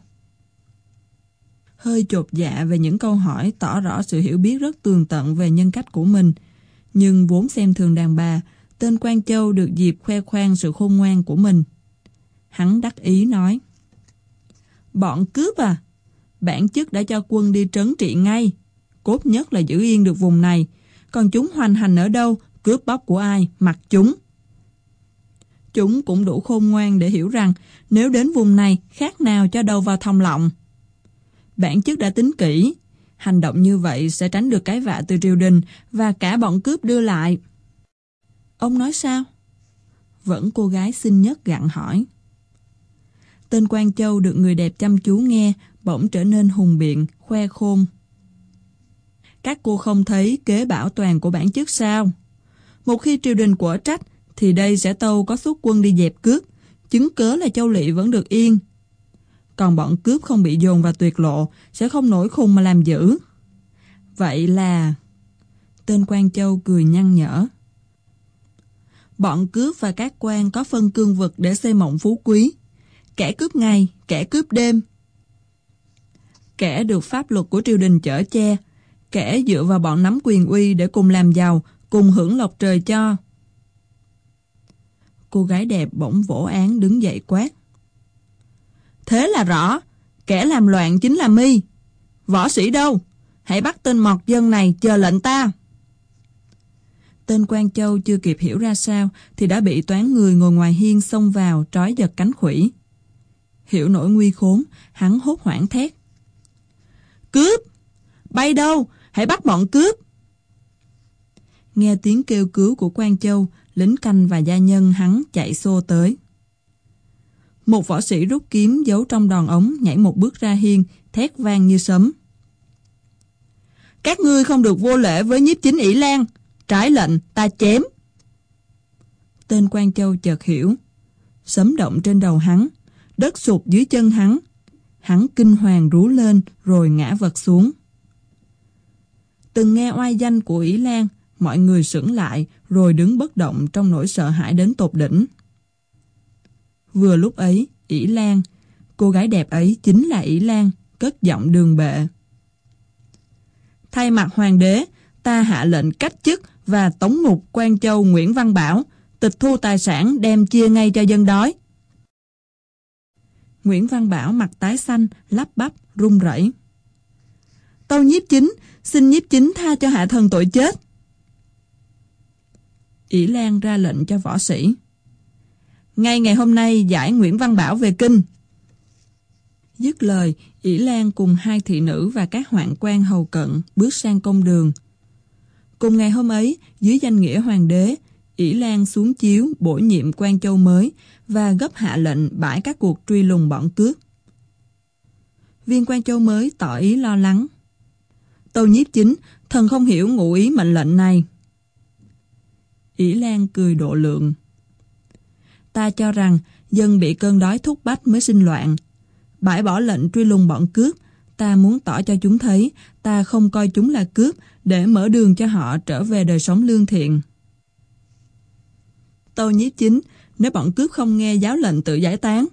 Hơi chột dạ về những câu hỏi tỏ rõ sự hiểu biết rất tường tận về nhân cách của mình, nhưng vốn xem thường đàn bà, tên Quan Châu được dịp khoe khoang sự khôn ngoan của mình. Hắn đắc ý nói. Bọn cướp à? Bản chức đã cho quân đi trấn trị ngay. Cốt nhất là giữ yên được vùng này. Còn chúng hoành hành ở đâu, cướp bóc của ai, mặc chúng. Chúng cũng đủ khôn ngoan để hiểu rằng nếu đến vùng này khác nào cho đầu vào thòng lọng. Bản chức đã tính kỹ. Hành động như vậy sẽ tránh được cái vạ từ triều đình và cả bọn cướp đưa lại. Ông nói sao? Vẫn cô gái xinh nhất gặng hỏi. Tên Quan Châu được người đẹp chăm chú nghe, bỗng trở nên hùng biện, khoe khôn. Các cô không thấy kế bảo toàn của bản chức sao? Một khi triều đình quở trách, thì đây sẽ tâu có xuất quân đi dẹp cướp, chứng cớ là Châu Lỵ vẫn được yên. Còn bọn cướp không bị dồn vào tuyệt lộ, sẽ không nổi khùng mà làm dữ. Vậy là... Tên Quan Châu cười nhăn nhở. Bọn cướp và các quan có phân cương vực để xây mộng phú quý. Kẻ cướp ngày, kẻ cướp đêm. Kẻ được pháp luật của triều đình chở che, kẻ dựa vào bọn nắm quyền uy để cùng làm giàu, cùng hưởng lộc trời cho. Cô gái đẹp bỗng vỗ án đứng dậy quát. Thế là rõ, kẻ làm loạn chính là mi. Võ sĩ đâu? Hãy bắt tên mọt dân này chờ lệnh ta. Tên Quan Châu chưa kịp hiểu ra sao thì đã bị toán người ngồi ngoài hiên xông vào trói giật cánh khuỷu. Hiểu nỗi nguy khốn, hắn hốt hoảng thét. Cướp! Bay đâu? Hãy bắt bọn cướp! Nghe tiếng kêu cứu của Quan Châu, lính canh và gia nhân hắn chạy xô tới. Một võ sĩ rút kiếm giấu trong đòn ống nhảy một bước ra hiên, thét vang như sấm. Các ngươi không được vô lễ với nhiếp chính Ỷ Lan, trái lệnh ta chém. Tên Quan Châu chợt hiểu. Sấm động trên đầu hắn, đất sụp dưới chân hắn. Hắn kinh hoàng rú lên rồi ngã vật xuống. Từng nghe oai danh của Ỷ Lan, mọi người sững lại rồi đứng bất động trong nỗi sợ hãi đến tột đỉnh. Vừa lúc ấy, Ỷ Lan, cô gái đẹp ấy chính là Ỷ Lan, cất giọng đường bệ. Thay mặt hoàng đế, ta hạ lệnh cách chức và tống ngục Quan Châu Nguyễn Văn Bảo, tịch thu tài sản đem chia ngay cho dân đói. Nguyễn Văn Bảo mặt tái xanh, lắp bắp, run rẩy. Tâu nhiếp chính, xin nhiếp chính tha cho hạ thần tội chết. Ỷ Lan ra lệnh cho võ sĩ. Ngay ngày hôm nay giải Nguyễn Văn Bảo về kinh. Dứt lời, Ỷ Lan cùng hai thị nữ và các hoạn quan hầu cận bước sang công đường. Cùng ngày hôm ấy, dưới danh nghĩa hoàng đế, Ỷ Lan xuống chiếu bổ nhiệm Quan Châu mới và gấp hạ lệnh bãi các cuộc truy lùng bọn cướp. Viên Quan Châu mới tỏ ý lo lắng. Tâu nhiếp chính, thần không hiểu ngụ ý mệnh lệnh này. Ỷ Lan cười độ lượng. Ta cho rằng dân bị cơn đói thúc bách mới sinh loạn. Bãi bỏ lệnh truy lùng bọn cướp, ta muốn tỏ cho chúng thấy ta không coi chúng là cướp để mở đường cho họ trở về đời sống lương thiện. Tâu nhiếp chính, nếu bọn cướp không nghe giáo lệnh tự giải tán.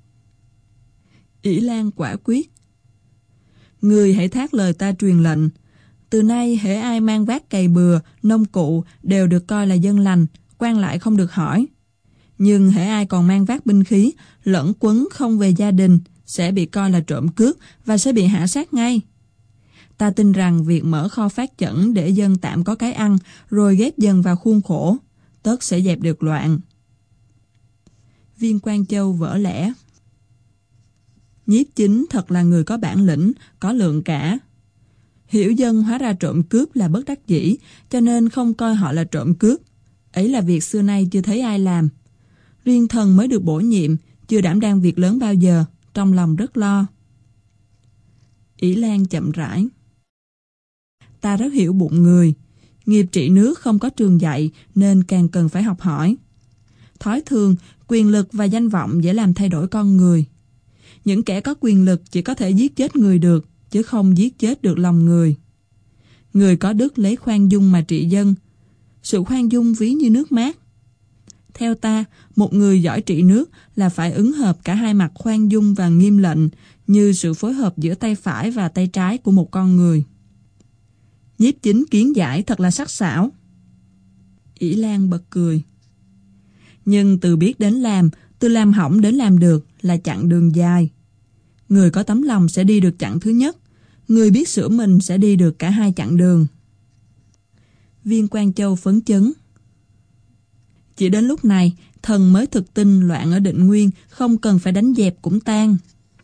Ỷ Lan quả quyết. Người hãy thác lời ta truyền lệnh. Từ nay hễ ai mang vác cày bừa, nông cụ đều được coi là dân lành, quan lại không được hỏi. Nhưng hễ ai còn mang vác binh khí, lẫn quấn không về gia đình, sẽ bị coi là trộm cướp và sẽ bị hạ sát ngay. Ta tin rằng việc mở kho phát chẩn để dân tạm có cái ăn, rồi ghép dần vào khuôn khổ, tất sẽ dẹp được loạn. Viên Quan Châu vỡ lẽ. Nhiếp chính thật là người có bản lĩnh, có lượng cả. Hiểu dân hóa ra trộm cướp là bất đắc dĩ, cho nên không coi họ là trộm cướp. Ấy là việc xưa nay chưa thấy ai làm. Riêng thần mới được bổ nhiệm, chưa đảm đang việc lớn bao giờ, trong lòng rất lo. Ỷ Lan chậm rãi. Ta rất hiểu bụng người. Nghiệp trị nước không có trường dạy nên càng cần phải học hỏi. Thói thường, quyền lực và danh vọng dễ làm thay đổi con người. Những kẻ có quyền lực chỉ có thể giết chết người được, chứ không giết chết được lòng người. Người có đức lấy khoan dung mà trị dân. Sự khoan dung ví như nước mát. Theo ta, một người giỏi trị nước là phải ứng hợp cả hai mặt khoan dung và nghiêm lệnh, như sự phối hợp giữa tay phải và tay trái của một con người. Nhiếp chính kiến giải thật là sắc sảo. Ỷ Lan bật cười. Nhưng từ biết đến làm, từ làm hỏng đến làm được là chặng đường dài. Người có tấm lòng sẽ đi được chặng thứ nhất, người biết sửa mình sẽ đi được cả hai chặng đường. Viên Quan Châu phấn chấn. Chỉ đến lúc này, thần mới thực tin loạn ở Định Nguyên không cần phải đánh dẹp cũng tan.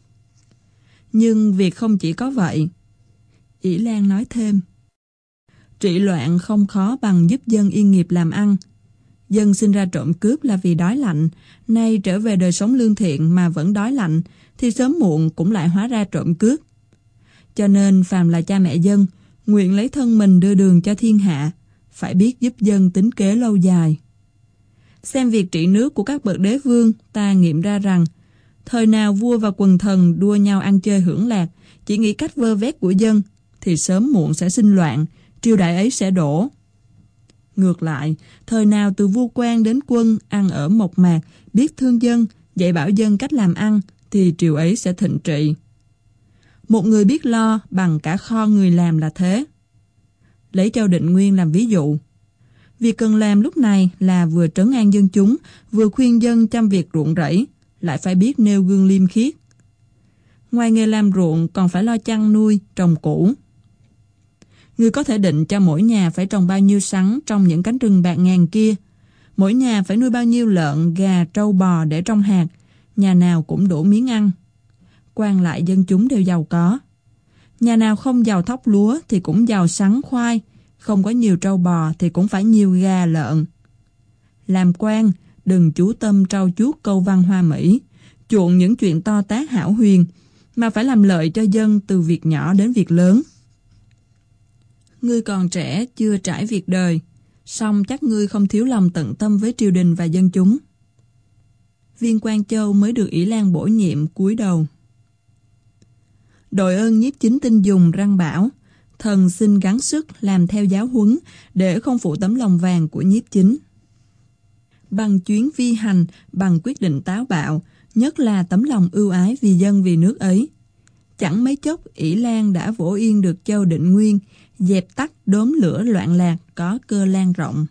Nhưng việc không chỉ có vậy. Ỷ Lan nói thêm. Trị loạn không khó bằng giúp dân yên nghiệp làm ăn. Dân sinh ra trộm cướp là vì đói lạnh, nay trở về đời sống lương thiện mà vẫn đói lạnh, thì sớm muộn cũng lại hóa ra trộm cướp. Cho nên phàm là cha mẹ dân, nguyện lấy thân mình đưa đường cho thiên hạ, phải biết giúp dân tính kế lâu dài. Xem việc trị nước của các bậc đế vương, ta nghiệm ra rằng, thời nào vua và quần thần đua nhau ăn chơi hưởng lạc, chỉ nghĩ cách vơ vét của dân, thì sớm muộn sẽ sinh loạn, triều đại ấy sẽ đổ. Ngược lại, thời nào từ vua quan đến quân ăn ở mộc mạc, biết thương dân, dạy bảo dân cách làm ăn, thì triều ấy sẽ thịnh trị. Một người biết lo bằng cả kho người làm là thế. Lấy Châu Định Nguyên làm ví dụ. Việc cần làm lúc này là vừa trấn an dân chúng, vừa khuyên dân chăm việc ruộng rẫy, lại phải biết nêu gương liêm khiết. Ngoài nghề làm ruộng còn phải lo chăn nuôi, trồng củ. Người có thể định cho mỗi nhà phải trồng bao nhiêu sắn trong những cánh rừng bạt ngàn kia. Mỗi nhà phải nuôi bao nhiêu lợn, gà, trâu bò để trong hạt. Nhà nào cũng đủ miếng ăn. Quan lại dân chúng đều giàu có. Nhà nào không giàu thóc lúa thì cũng giàu sắn khoai. Không có nhiều trâu bò thì cũng phải nhiều gà lợn. Làm quan, đừng chú tâm trau chuốt câu văn hoa mỹ, chuộng những chuyện to tát hão huyền, mà phải làm lợi cho dân từ việc nhỏ đến việc lớn. Ngươi còn trẻ, chưa trải việc đời, song chắc ngươi không thiếu lòng tận tâm với triều đình và dân chúng. Viên Quan Châu mới được Ỷ Lan bổ nhiệm cúi đầu. Đội ơn Nhiếp Chính tin dùng răng bảo, thần xin gắng sức làm theo giáo huấn để không phụ tấm lòng vàng của Nhiếp Chính. Bằng chuyến vi hành, bằng quyết định táo bạo, nhất là tấm lòng ưu ái vì dân vì nước ấy. Chẳng mấy chốc Ỷ Lan đã vỗ yên được Châu Định Nguyên, dẹp tắt đốm lửa loạn lạc có cơ lan rộng.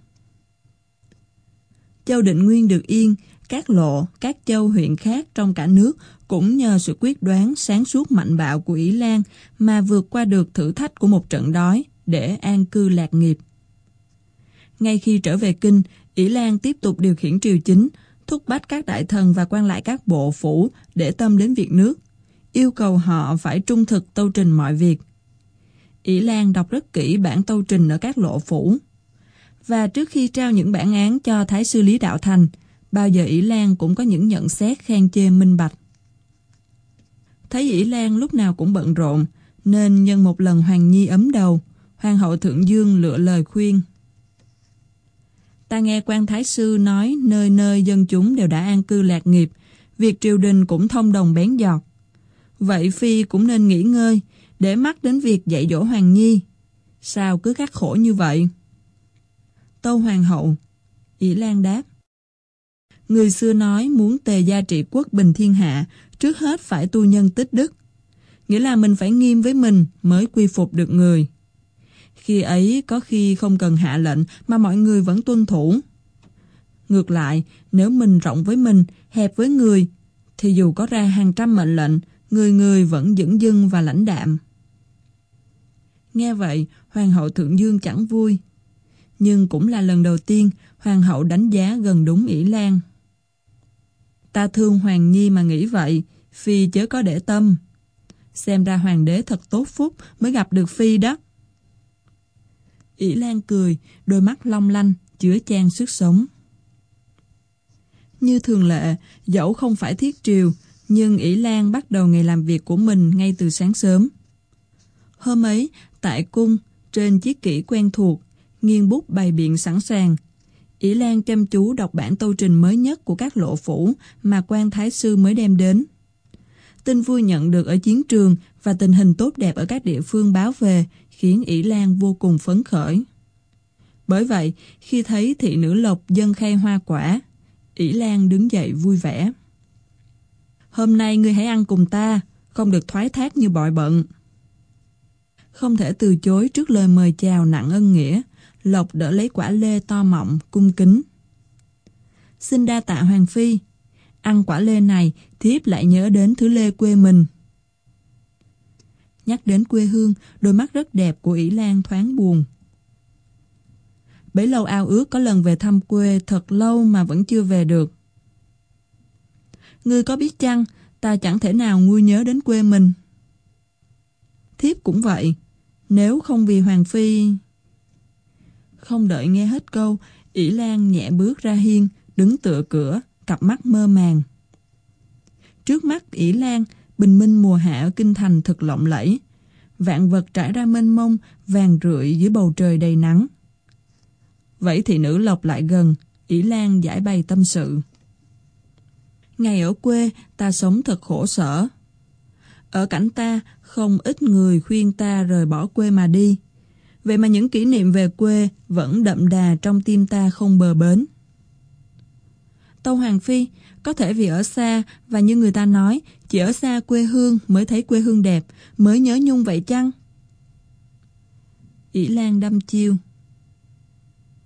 Châu Định Nguyên được yên, các lộ, các châu huyện khác trong cả nước cũng nhờ sự quyết đoán sáng suốt mạnh bạo của Ỷ Lan mà vượt qua được thử thách của một trận đói để an cư lạc nghiệp. Ngay khi trở về kinh, Ỷ Lan tiếp tục điều khiển triều chính, thúc bách các đại thần và quan lại các bộ phủ để tâm đến việc nước, yêu cầu họ phải trung thực tâu trình mọi việc. Ỷ Lan đọc rất kỹ bản tâu trình ở các lộ phủ. Và trước khi trao những bản án cho Thái sư Lý Đạo Thành, bao giờ Ỷ Lan cũng có những nhận xét khen chê minh bạch. Thấy Ỷ Lan lúc nào cũng bận rộn, nên nhân một lần Hoàng Nhi ấm đầu, Hoàng hậu Thượng Dương lựa lời khuyên. Ta nghe quan Thái sư nói nơi nơi dân chúng đều đã an cư lạc nghiệp, việc triều đình cũng thông đồng bén giọt. Vậy Phi cũng nên nghỉ ngơi, để mắt đến việc dạy dỗ Hoàng Nhi. Sao cứ khắc khổ như vậy? Tâu Hoàng hậu. Ỷ Lan đáp. Người xưa nói muốn tề gia trị quốc bình thiên hạ, trước hết phải tu nhân tích đức. Nghĩa là mình phải nghiêm với mình mới quy phục được người. Khi ấy có khi không cần hạ lệnh mà mọi người vẫn tuân thủ. Ngược lại, nếu mình rộng với mình, hẹp với người, thì dù có ra hàng trăm mệnh lệnh, người người vẫn dửng dưng và lãnh đạm. Nghe vậy, Hoàng hậu Thượng Dương chẳng vui. Nhưng cũng là lần đầu tiên Hoàng hậu đánh giá gần đúng Ỷ Lan. Ta thương Hoàng Nhi mà nghĩ vậy, Phi chớ có để tâm. Xem ra Hoàng đế thật tốt phúc mới gặp được Phi đó. Ỷ Lan cười, đôi mắt long lanh, chứa chan sức sống. Như thường lệ, dẫu không phải thiết triều, nhưng Ỷ Lan bắt đầu ngày làm việc của mình ngay từ sáng sớm. Hôm ấy, tại cung, trên chiếc kỷ quen thuộc, nghiêng bút bày biện sẵn sàng, Ỷ Lan chăm chú đọc bản tâu trình mới nhất của các lộ phủ mà quan Thái sư mới đem đến. Tin vui nhận được ở chiến trường và tình hình tốt đẹp ở các địa phương báo về khiến Ỷ Lan vô cùng phấn khởi. Bởi vậy, khi thấy thị nữ Lộc dâng khay hoa quả, Ỷ Lan đứng dậy vui vẻ. Hôm nay ngươi hãy ăn cùng ta, không được thoái thác như bội bận. Không thể từ chối trước lời mời chào nặng ân nghĩa, Lộc đỡ lấy quả lê to mọng, cung kính. Xin đa tạ Hoàng Phi, ăn quả lê này thiếp lại nhớ đến thứ lê quê mình. Nhắc đến quê hương, đôi mắt rất đẹp của Ỷ Lan thoáng buồn. Bấy lâu ao ước có lần về thăm quê thật lâu mà vẫn chưa về được. Ngươi có biết chăng, ta chẳng thể nào nguôi nhớ đến quê mình. Thiếp cũng vậy, nếu không vì Hoàng Phi... Không đợi nghe hết câu, Ỷ Lan nhẹ bước ra hiên, đứng tựa cửa, cặp mắt mơ màng. Trước mắt Ỷ Lan, bình minh mùa hạ ở kinh thành thật lộng lẫy. Vạn vật trải ra mênh mông, vàng rượi dưới bầu trời đầy nắng. Vậy thị nữ Lộc lại gần, Ỷ Lan giải bày tâm sự. Ngày ở quê, ta sống thật khổ sở. Ở cảnh ta, không ít người khuyên ta rời bỏ quê mà đi. Vậy mà những kỷ niệm về quê vẫn đậm đà trong tim ta không bờ bến. Tâu Hoàng Phi, có thể vì ở xa và như người ta nói, chỉ ở xa quê hương mới thấy quê hương đẹp, mới nhớ nhung vậy chăng? Ỷ Lan đăm chiêu.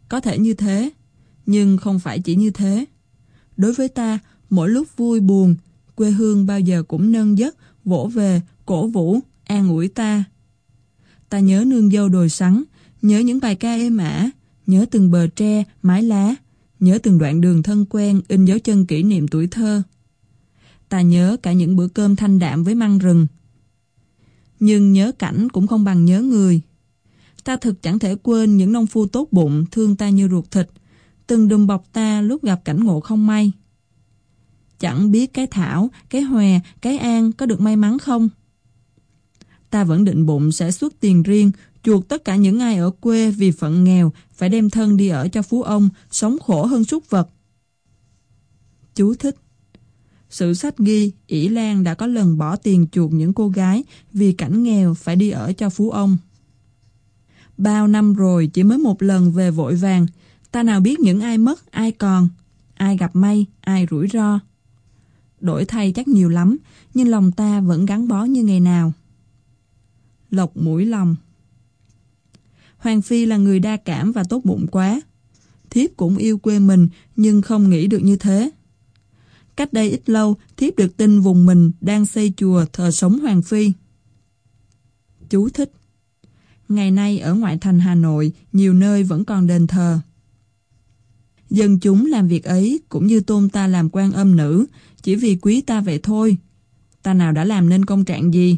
Có thể như thế, nhưng không phải chỉ như thế. Đối với ta, mỗi lúc vui buồn, quê hương bao giờ cũng nâng giấc, vỗ về, cổ vũ, an ủi ta. Ta nhớ nương dâu đồi sắn, nhớ những bài ca êm ả, nhớ từng bờ tre, mái lá, nhớ từng đoạn đường thân quen in dấu chân kỷ niệm tuổi thơ. Ta nhớ cả những bữa cơm thanh đạm với măng rừng. Nhưng nhớ cảnh cũng không bằng nhớ người. Ta thực chẳng thể quên những nông phu tốt bụng thương ta như ruột thịt, từng đùm bọc ta lúc gặp cảnh ngộ không may. Chẳng biết cái Thảo, cái Hòe, cái An có được may mắn không? Ta vẫn định bụng sẽ xuất tiền riêng, chuộc tất cả những ai ở quê vì phận nghèo phải đem thân đi ở cho phú ông, sống khổ hơn súc vật. Chú thích: sử sách ghi Ỷ Lan đã có lần bỏ tiền chuộc những cô gái vì cảnh nghèo phải đi ở cho phú ông. Bao năm rồi chỉ mới một lần về vội vàng, ta nào biết những ai mất, ai còn, ai gặp may, ai rủi ro. Đổi thay chắc nhiều lắm, nhưng lòng ta vẫn gắn bó như ngày nào. Lộc mũi lòng. Hoàng Phi là người đa cảm và tốt bụng quá. Thiếp cũng yêu quê mình, nhưng không nghĩ được như thế. Cách đây ít lâu, thiếp được tin vùng mình đang xây chùa thờ sống Hoàng Phi. Chú thích: ngày nay ở ngoại thành Hà Nội, nhiều nơi vẫn còn đền thờ. Dân chúng làm việc ấy cũng như tôn ta làm quan âm nữ, chỉ vì quý ta vậy thôi. Ta nào đã làm nên công trạng gì?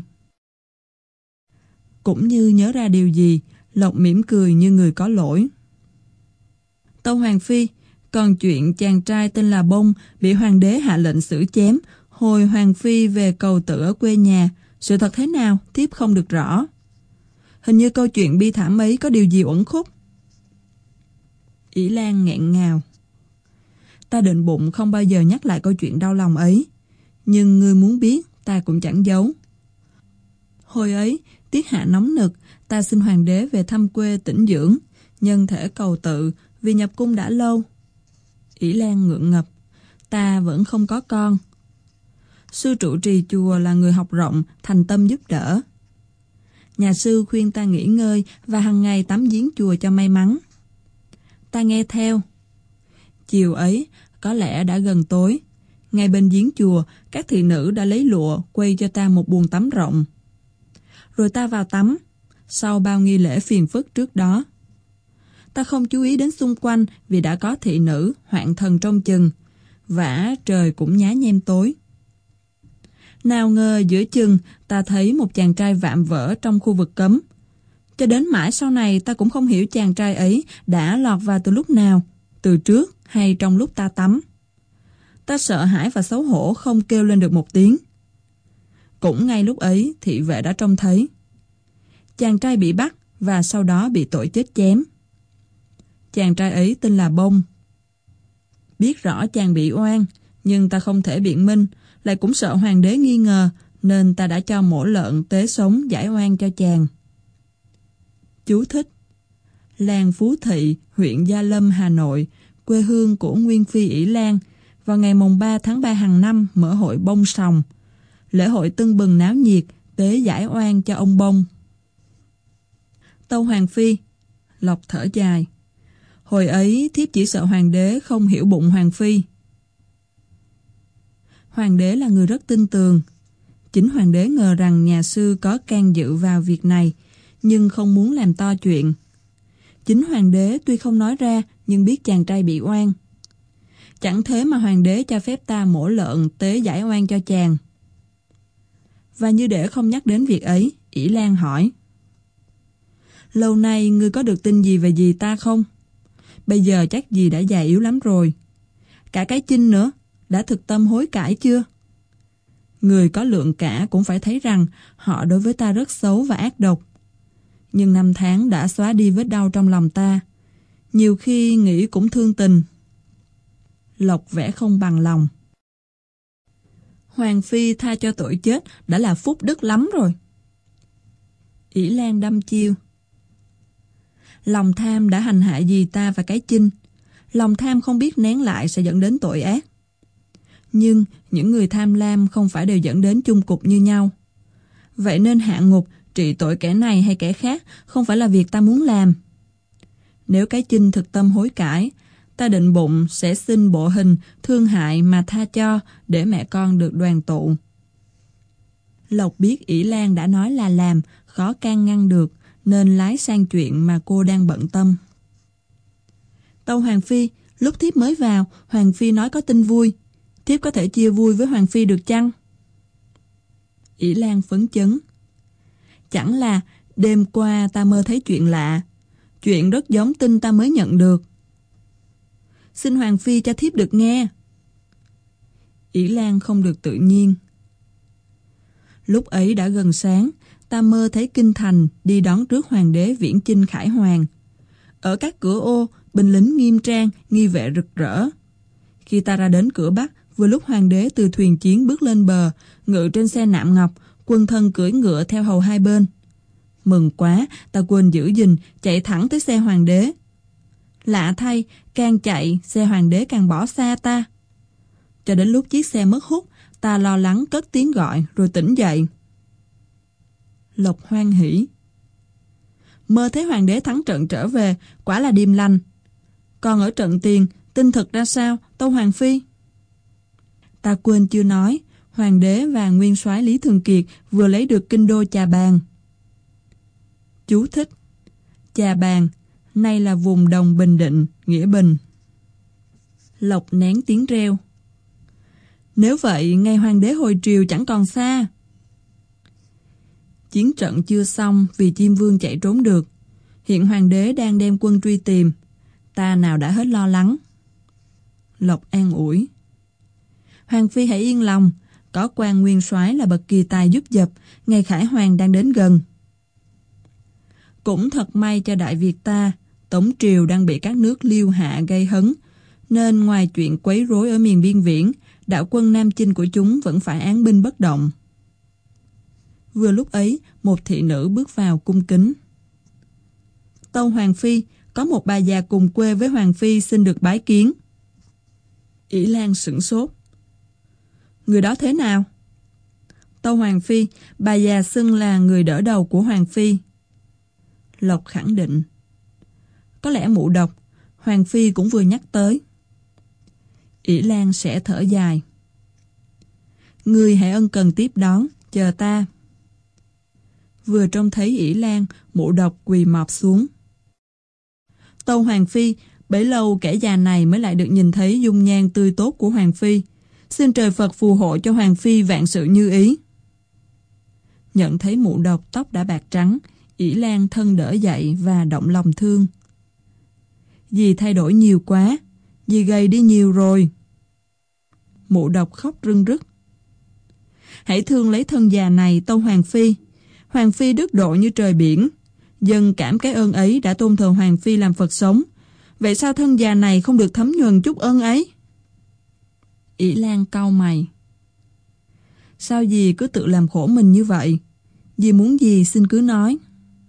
Cũng như nhớ ra điều gì, Lộc mỉm cười như người có lỗi. Tâu Hoàng Phi, còn chuyện chàng trai tên là Bông bị hoàng đế hạ lệnh xử chém hồi Hoàng Phi về cầu tự ở quê nhà, sự thật thế nào thiếp không được rõ. Hình như câu chuyện bi thảm ấy có điều gì uẩn khúc. Ỷ Lan nghẹn ngào. Ta định bụng không bao giờ nhắc lại câu chuyện đau lòng ấy, nhưng ngươi muốn biết ta cũng chẳng giấu. Hồi ấy, tiết hạ nóng nực, ta xin hoàng đế về thăm quê tĩnh dưỡng, nhân thể cầu tự vì nhập cung đã lâu. Ỷ Lan ngượng ngập, ta vẫn không có con. Sư trụ trì chùa là người học rộng, thành tâm giúp đỡ. Nhà sư khuyên ta nghỉ ngơi và hàng ngày tắm giếng chùa cho may mắn. Ta nghe theo. Chiều ấy, có lẽ đã gần tối, ngay bên giếng chùa, các thị nữ đã lấy lụa quay cho ta một buồng tắm rộng. Rồi ta vào tắm, sau bao nghi lễ phiền phức trước đó. Ta không chú ý đến xung quanh vì đã có thị nữ, hoạn thần trông chừng, vả trời cũng nhá nhem tối. Nào ngờ giữa chừng ta thấy một chàng trai vạm vỡ trong khu vực cấm. Cho đến mãi sau này ta cũng không hiểu chàng trai ấy đã lọt vào từ lúc nào, từ trước hay trong lúc ta tắm. Ta sợ hãi và xấu hổ không kêu lên được một tiếng. Cũng ngay lúc ấy thị vệ đã trông thấy. Chàng trai bị bắt và sau đó bị tội chết chém. Chàng trai ấy tên là Bông. Biết rõ chàng bị oan, nhưng ta không thể biện minh, lại cũng sợ hoàng đế nghi ngờ, nên ta đã cho mổ lợn tế sống giải oan cho chàng. Chú thích: làng Phú Thị, huyện Gia Lâm, Hà Nội, quê hương của Nguyên Phi Ỷ Lan, vào ngày mùng 3 tháng 3 hàng năm mở hội bông sòng. Lễ hội tưng bừng náo nhiệt, tế giải oan cho ông Bông. Tâu Hoàng Phi. Lộc thở dài. Hồi ấy thiếp chỉ sợ hoàng đế không hiểu bụng Hoàng Phi. Hoàng đế là người rất tin tường. Chính hoàng đế ngờ rằng nhà sư có can dự vào việc này, nhưng không muốn làm to chuyện. Chính hoàng đế tuy không nói ra, nhưng biết chàng trai bị oan. Chẳng thế mà hoàng đế cho phép ta mổ lợn tế giải oan cho chàng. Và như để không nhắc đến việc ấy, Ỷ Lan hỏi. Lâu nay ngươi có được tin gì về dì ta không? Bây giờ chắc dì đã già yếu lắm rồi. Cả cái Chinh nữa, đã thực tâm hối cải chưa? Người có lượng cả cũng phải thấy rằng họ đối với ta rất xấu và ác độc. Nhưng năm tháng đã xóa đi vết đau trong lòng ta. Nhiều khi nghĩ cũng thương tình. Lộc vẻ không bằng lòng. Hoàng Phi tha cho tội chết đã là phúc đức lắm rồi. Ỷ Lan đâm chiêu. Lòng tham đã hành hạ dì ta và cái Chinh. Lòng tham không biết nén lại sẽ dẫn đến tội ác. Nhưng những người tham lam không phải đều dẫn đến chung cục như nhau. Vậy nên hạ ngục, trị tội kẻ này hay kẻ khác không phải là việc ta muốn làm. Nếu cái chinh thực tâm hối cải, ta định bụng sẽ xin bộ hình thương hại mà tha cho để mẹ con được đoàn tụ. Lộc biết ỷ Lan đã nói là làm, khó can ngăn được, nên lái sang chuyện mà cô đang bận tâm. Tâu Hoàng Phi, lúc thiếp mới vào, Hoàng Phi nói có tin vui. Thiếp có thể chia vui với Hoàng Phi được chăng? ỷ Lan phấn chấn. Chẳng là đêm qua ta mơ thấy chuyện lạ, chuyện rất giống tin ta mới nhận được. Xin Hoàng Phi cho thiếp được nghe. ỷ Lan không được tự nhiên. Lúc ấy đã gần sáng, ta mơ thấy kinh thành đi đón rước hoàng đế viễn chinh khải hoàn. Ở các cửa ô, binh lính nghiêm trang, nghi vệ rực rỡ. Khi ta ra đến cửa Bắc, vừa lúc hoàng đế từ thuyền chiến bước lên bờ, ngự trên xe nạm ngọc, quân thân cưỡi ngựa theo hầu hai bên. Mừng quá, ta quên giữ gìn, chạy thẳng tới xe hoàng đế. Lạ thay, càng chạy, xe hoàng đế càng bỏ xa ta. Cho đến lúc chiếc xe mất hút, ta lo lắng cất tiếng gọi rồi tỉnh dậy. Lộc hoan hỉ. Mơ thấy hoàng đế thắng trận trở về, quả là điềm lành. Còn ở trận tiền, tin thực ra sao, tâu Hoàng Phi? Ta quên chưa nói, hoàng đế và nguyên soái Lý Thường Kiệt vừa lấy được kinh đô Chà Bàng. Chú thích: Chà Bàng, nay là vùng đồng Bình Định, Nghĩa Bình. Lộc nén tiếng reo. Nếu vậy, ngày hoàng đế hồi triều chẳng còn xa. Chiến trận chưa xong vì Chiêm Vương chạy trốn được. Hiện hoàng đế đang đem quân truy tìm. Ta nào đã hết lo lắng. Lộc an ủi. Hoàng Phi hãy yên lòng, có quan nguyên soái là bậc kỳ tài giúp dập, ngày khải hoàn đang đến gần. Cũng thật may cho Đại Việt ta, Tống triều đang bị các nước Liêu Hạ gây hấn, nên ngoài chuyện quấy rối ở miền biên viễn, đạo quân Nam Chinh của chúng vẫn phải án binh bất động. Vừa lúc ấy, một thị nữ bước vào cung kính. Tâu Hoàng Phi, có một bà già cùng quê với Hoàng Phi xin được bái kiến. ỷ Lan sửng sốt. Người đó thế nào? Tâu Hoàng Phi, bà già xưng là người đỡ đầu của Hoàng Phi. Lộc khẳng định. Có lẽ mụ độc, Hoàng Phi cũng vừa nhắc tới. ỷ Lan sẽ thở dài. Ngươi hãy ân cần tiếp đón, chờ ta. Vừa trông thấy ỷ Lan, mụ độc quỳ mọp xuống. Tâu Hoàng Phi, bấy lâu kẻ già này mới lại được nhìn thấy dung nhan tươi tốt của Hoàng Phi. Xin trời Phật phù hộ cho Hoàng Phi vạn sự như ý. Nhận thấy mụ độc tóc đã bạc trắng, ỷ Lan thân đỡ dậy và động lòng thương. Dì thay đổi nhiều quá, dì gầy đi nhiều rồi. Mụ độc khóc rưng rức. Hãy thương lấy thân già này, tâu Hoàng Phi. Hoàng Phi đức độ như trời biển. Dân cảm cái ơn ấy đã tôn thờ Hoàng Phi làm Phật sống. Vậy sao thân già này không được thấm nhuần chút ơn ấy? ỷ Lan cau mày. Sao dì cứ tự làm khổ mình như vậy? Dì muốn gì xin cứ nói.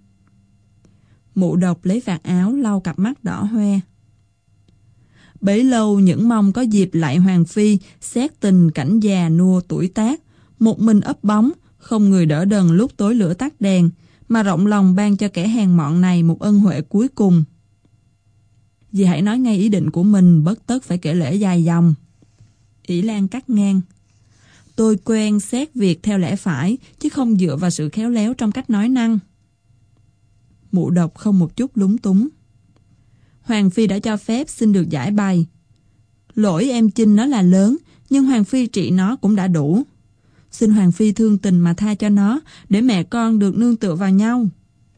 Mụ độc lấy vạt áo lau cặp mắt đỏ hoe. Bấy lâu những mong có dịp lại Hoàng Phi xét tình cảnh già nua tuổi tác, một mình ấp bóng, không người đỡ đần lúc tối lửa tắt đèn, mà rộng lòng ban cho kẻ hèn mọn này một ân huệ cuối cùng. Dì hãy nói ngay ý định của mình, bất tất phải kể lễ dài dòng. ỷ Lan cắt ngang. Tôi quen xét việc theo lẽ phải, chứ không dựa vào sự khéo léo trong cách nói năng. Mụ độc không một chút lúng túng. Hoàng Phi đã cho phép xin được giải bày. Lỗi em Chinh nó là lớn, nhưng Hoàng Phi trị nó cũng đã đủ. Xin Hoàng Phi thương tình mà tha cho nó, để mẹ con được nương tựa vào nhau.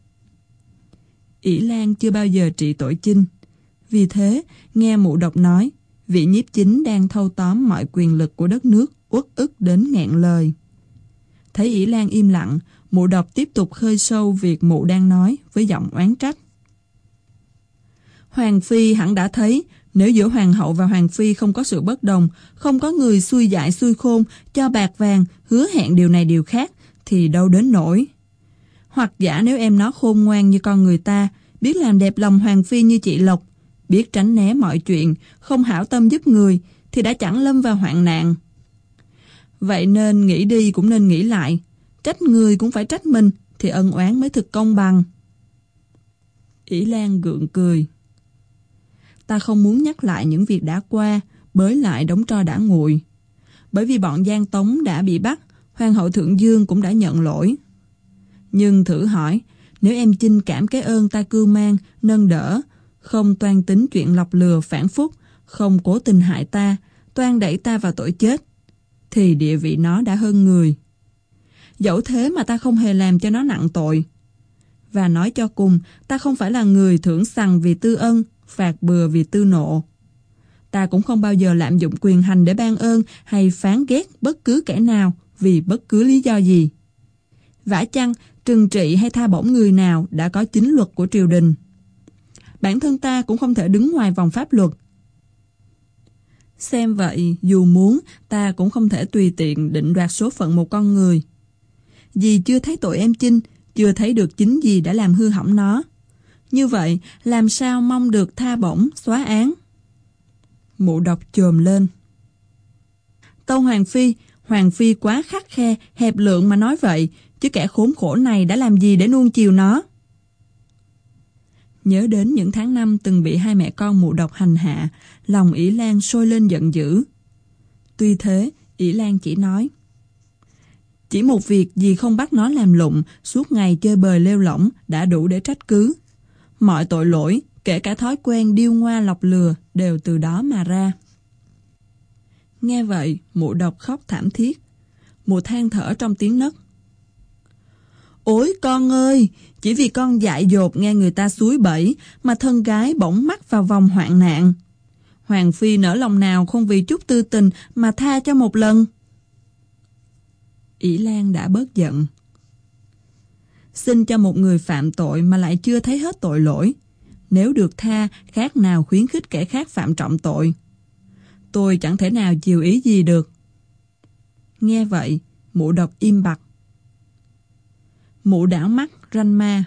ỷ Lan chưa bao giờ trị tội Chinh. Vì thế, nghe mụ độc nói, vị nhiếp chính đang thâu tóm mọi quyền lực của đất nước, uất ức đến nghẹn lời. Thấy ỷ Lan im lặng, mụ độc tiếp tục khơi sâu việc mụ đang nói với giọng oán trách. Hoàng Phi hẳn đã thấy, nếu giữa Hoàng hậu và Hoàng Phi không có sự bất đồng, không có người xuôi dại xuôi khôn, cho bạc vàng, hứa hẹn điều này điều khác, thì đâu đến nỗi. Hoặc giả nếu em nó khôn ngoan như con người ta, biết làm đẹp lòng Hoàng Phi như chị Lộc, biết tránh né mọi chuyện, không hảo tâm giúp người, thì đã chẳng lâm vào hoạn nạn. Vậy nên nghĩ đi cũng nên nghĩ lại, trách người cũng phải trách mình, thì ân oán mới thực công bằng. ỷ Lan gượng cười. ta không muốn nhắc lại những việc đã qua, bới lại đống tro đã nguội. Bởi vì bọn Giang Tống đã bị bắt, Hoàng hậu Thượng Dương cũng đã nhận lỗi. Nhưng thử hỏi, nếu em Chinh cảm cái ơn ta cưu mang, nâng đỡ, không toan tính chuyện lọc lừa phản phúc, không cố tình hại ta, toan đẩy ta vào tội chết, thì địa vị nó đã hơn người. Dẫu thế mà ta không hề làm cho nó nặng tội. Và nói cho cùng, ta không phải là người thưởng sằng vì tư ân, phạt bừa vì tư nộ. Ta cũng không bao giờ lạm dụng quyền hành để ban ơn hay phán ghét bất cứ kẻ nào vì bất cứ lý do gì. Vả chăng, trừng trị hay tha bổng người nào đã có chính luật của triều đình. Bản thân ta cũng không thể đứng ngoài vòng pháp luật. Xem vậy, dù muốn, ta cũng không thể tùy tiện định đoạt số phận một con người. Vì chưa thấy tội em Chinh, chưa thấy được chính gì đã làm hư hỏng nó. Như vậy, làm sao mong được tha bổng, xóa án? Mụ độc chồm lên. Tâu Hoàng Phi quá khắt khe, hẹp lượng mà nói vậy, chứ kẻ khốn khổ này đã làm gì để nuông chiều nó? Nhớ đến những tháng năm từng bị hai mẹ con mụ độc hành hạ, lòng ỷ Lan sôi lên giận dữ. Tuy thế, ỷ Lan chỉ nói: chỉ một việc gì không bắt nó làm lụng, suốt ngày chơi bời lêu lỏng đã đủ để trách cứ. Mọi tội lỗi, kể cả thói quen điêu ngoa lọc lừa, đều từ đó mà ra. Nghe vậy, mụ độc khóc thảm thiết. Mụ than thở trong tiếng nấc: ôi con ơi, chỉ vì con dại dột nghe người ta xúi bẫy mà thân gái bỗng mắc vào vòng hoạn nạn. Hoàng Phi nỡ lòng nào không vì chút tư tình mà tha cho một lần. ỷ Lan đã bớt giận. Xin cho một người phạm tội mà lại chưa thấy hết tội lỗi. Nếu được tha, khác nào khuyến khích kẻ khác phạm trọng tội. Tôi chẳng thể nào chiều ý gì được. Nghe vậy, mụ độc im bặt. Mụ đảo mắt ranh ma.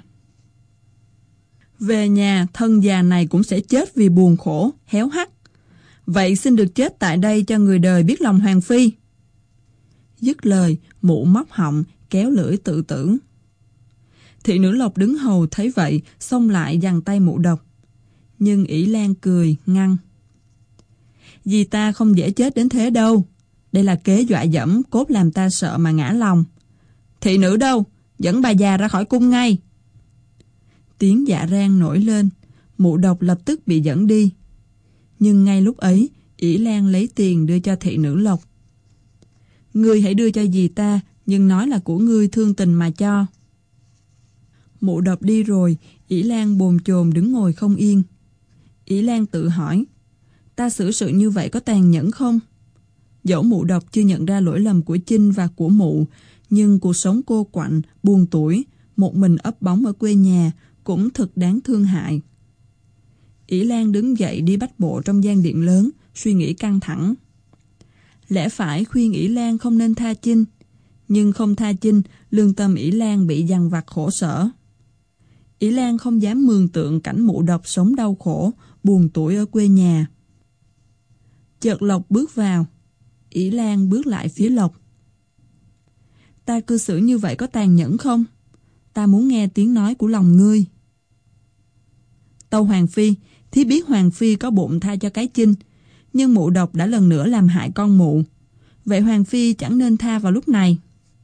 Về nhà, thân già này cũng sẽ chết vì buồn khổ, héo hắt. Vậy xin được chết tại đây cho người đời biết lòng Hoàng Phi. Dứt lời, mụ móc họng, kéo lưỡi tự tử. Thị nữ Lộc đứng hầu thấy vậy, xông lại giằng tay mụ độc. Nhưng ỷ Lan cười, ngăn. Vì ta không dễ chết đến thế đâu. Đây là kế dọa dẫm, cốt làm ta sợ mà ngã lòng. Thị nữ đâu? Dẫn bà già ra khỏi cung ngay. Tiếng dạ rang nổi lên, mụ độc lập tức bị dẫn đi. Nhưng ngay lúc ấy, ỷ Lan lấy tiền đưa cho thị nữ Lộc. Ngươi hãy đưa cho dì ta, nhưng nói là của ngươi thương tình mà cho. Mụ độc đi rồi, ỷ Lan bồn chồn đứng ngồi không yên. ỷ Lan tự hỏi, ta xử sự như vậy có tàn nhẫn không? Dẫu mụ độc chưa nhận ra lỗi lầm của Chinh và của mụ, nhưng cuộc sống cô quạnh, buồn tủi, một mình ấp bóng ở quê nhà cũng thật đáng thương hại. ỷ Lan đứng dậy đi bách bộ trong gian điện lớn, suy nghĩ căng thẳng. Lẽ phải khuyên ỷ Lan không nên tha Chinh, nhưng không tha Chinh, lương tâm ỷ Lan bị dằn vặt khổ sở. ỷ Lan không dám mường tượng cảnh mụ độc sống đau khổ, buồn tủi ở quê nhà. Chợt Lộc bước vào, ỷ Lan bước lại phía Lộc. Ta cư xử như vậy có tàn nhẫn không? Ta muốn nghe tiếng nói của lòng ngươi. Tâu Hoàng Phi, thiếp biết Hoàng Phi có bụng tha cho cái Chinh, nhưng mụ độc đã lần nữa làm hại con mụ. Vậy Hoàng Phi chẳng nên tha vào lúc này.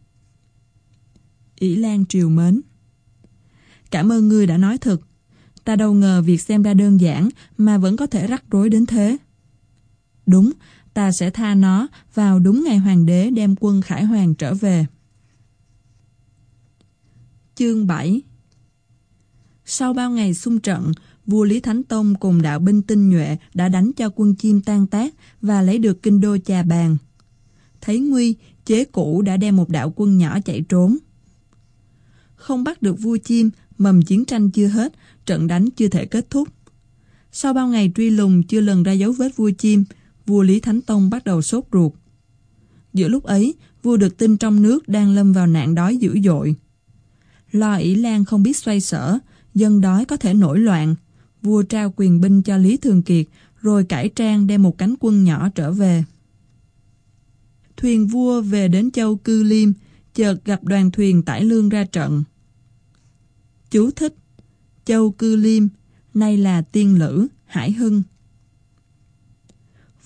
ỷ Lan triều mến. Cảm ơn ngươi đã nói thật. Ta đâu ngờ việc xem ra đơn giản mà vẫn có thể rắc rối đến thế. Đúng, ta sẽ tha nó vào đúng ngày hoàng đế đem quân khải hoàn trở về. Chương 7. Sau bao ngày xung trận, vua Lý Thánh Tông cùng đạo binh tinh nhuệ đã đánh cho quân Chiêm tan tác và lấy được kinh đô Chà Bàng. Thấy nguy, Chế Cũ đã đem một đạo quân nhỏ chạy trốn. Không bắt được vua Chiêm, mầm chiến tranh chưa hết, trận đánh chưa thể kết thúc. Sau bao ngày truy lùng chưa lần ra dấu vết vua Chiêm, vua Lý Thánh Tông bắt đầu sốt ruột. Giữa lúc ấy, vua được tin trong nước đang lâm vào nạn đói dữ dội. Lo ỷ Lan không biết xoay sở, dân đói có thể nổi loạn, vua trao quyền binh cho Lý Thường Kiệt, rồi cải trang đem một cánh quân nhỏ trở về. Thuyền vua về đến châu Cư Liêm, chợt gặp đoàn thuyền tải lương ra trận. Chú thích: châu Cư Liêm, nay là Tiên Lữ, Hải Hưng.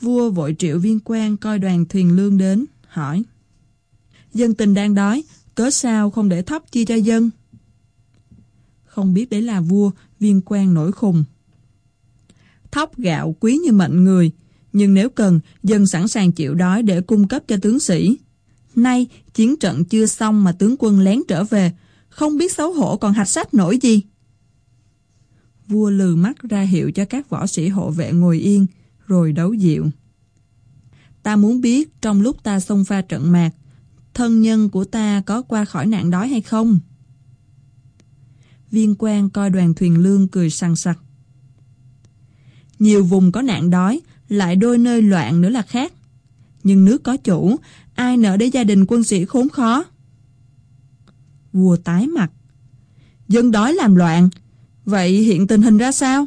Vua vội triệu Viên Quang coi đoàn thuyền lương đến, hỏi: Dân tình đang đói, cớ sao không để thóc chia cho dân? Không biết đấy là vua, Viên Quang nổi khùng. Thóc gạo quý như mệnh người, nhưng nếu cần, dân sẵn sàng chịu đói để cung cấp cho tướng sĩ. Nay, chiến trận chưa xong mà tướng quân lén trở về, không biết xấu hổ còn hạch sách nổi gì. Vua lừ mắt ra hiệu cho các võ sĩ hộ vệ ngồi yên, rồi đấu dịu. Ta muốn biết trong lúc ta xông pha trận mạc, thân nhân của ta có qua khỏi nạn đói hay không? Viên Quang coi đoàn thuyền lương cười sằng sặc. Nhiều vùng có nạn đói, lại đôi nơi loạn nữa là khác. Nhưng nước có chủ, ai nỡ để gia đình quân sĩ khốn khó? Vua tái mặt. Dân đói làm loạn, vậy hiện tình hình ra sao?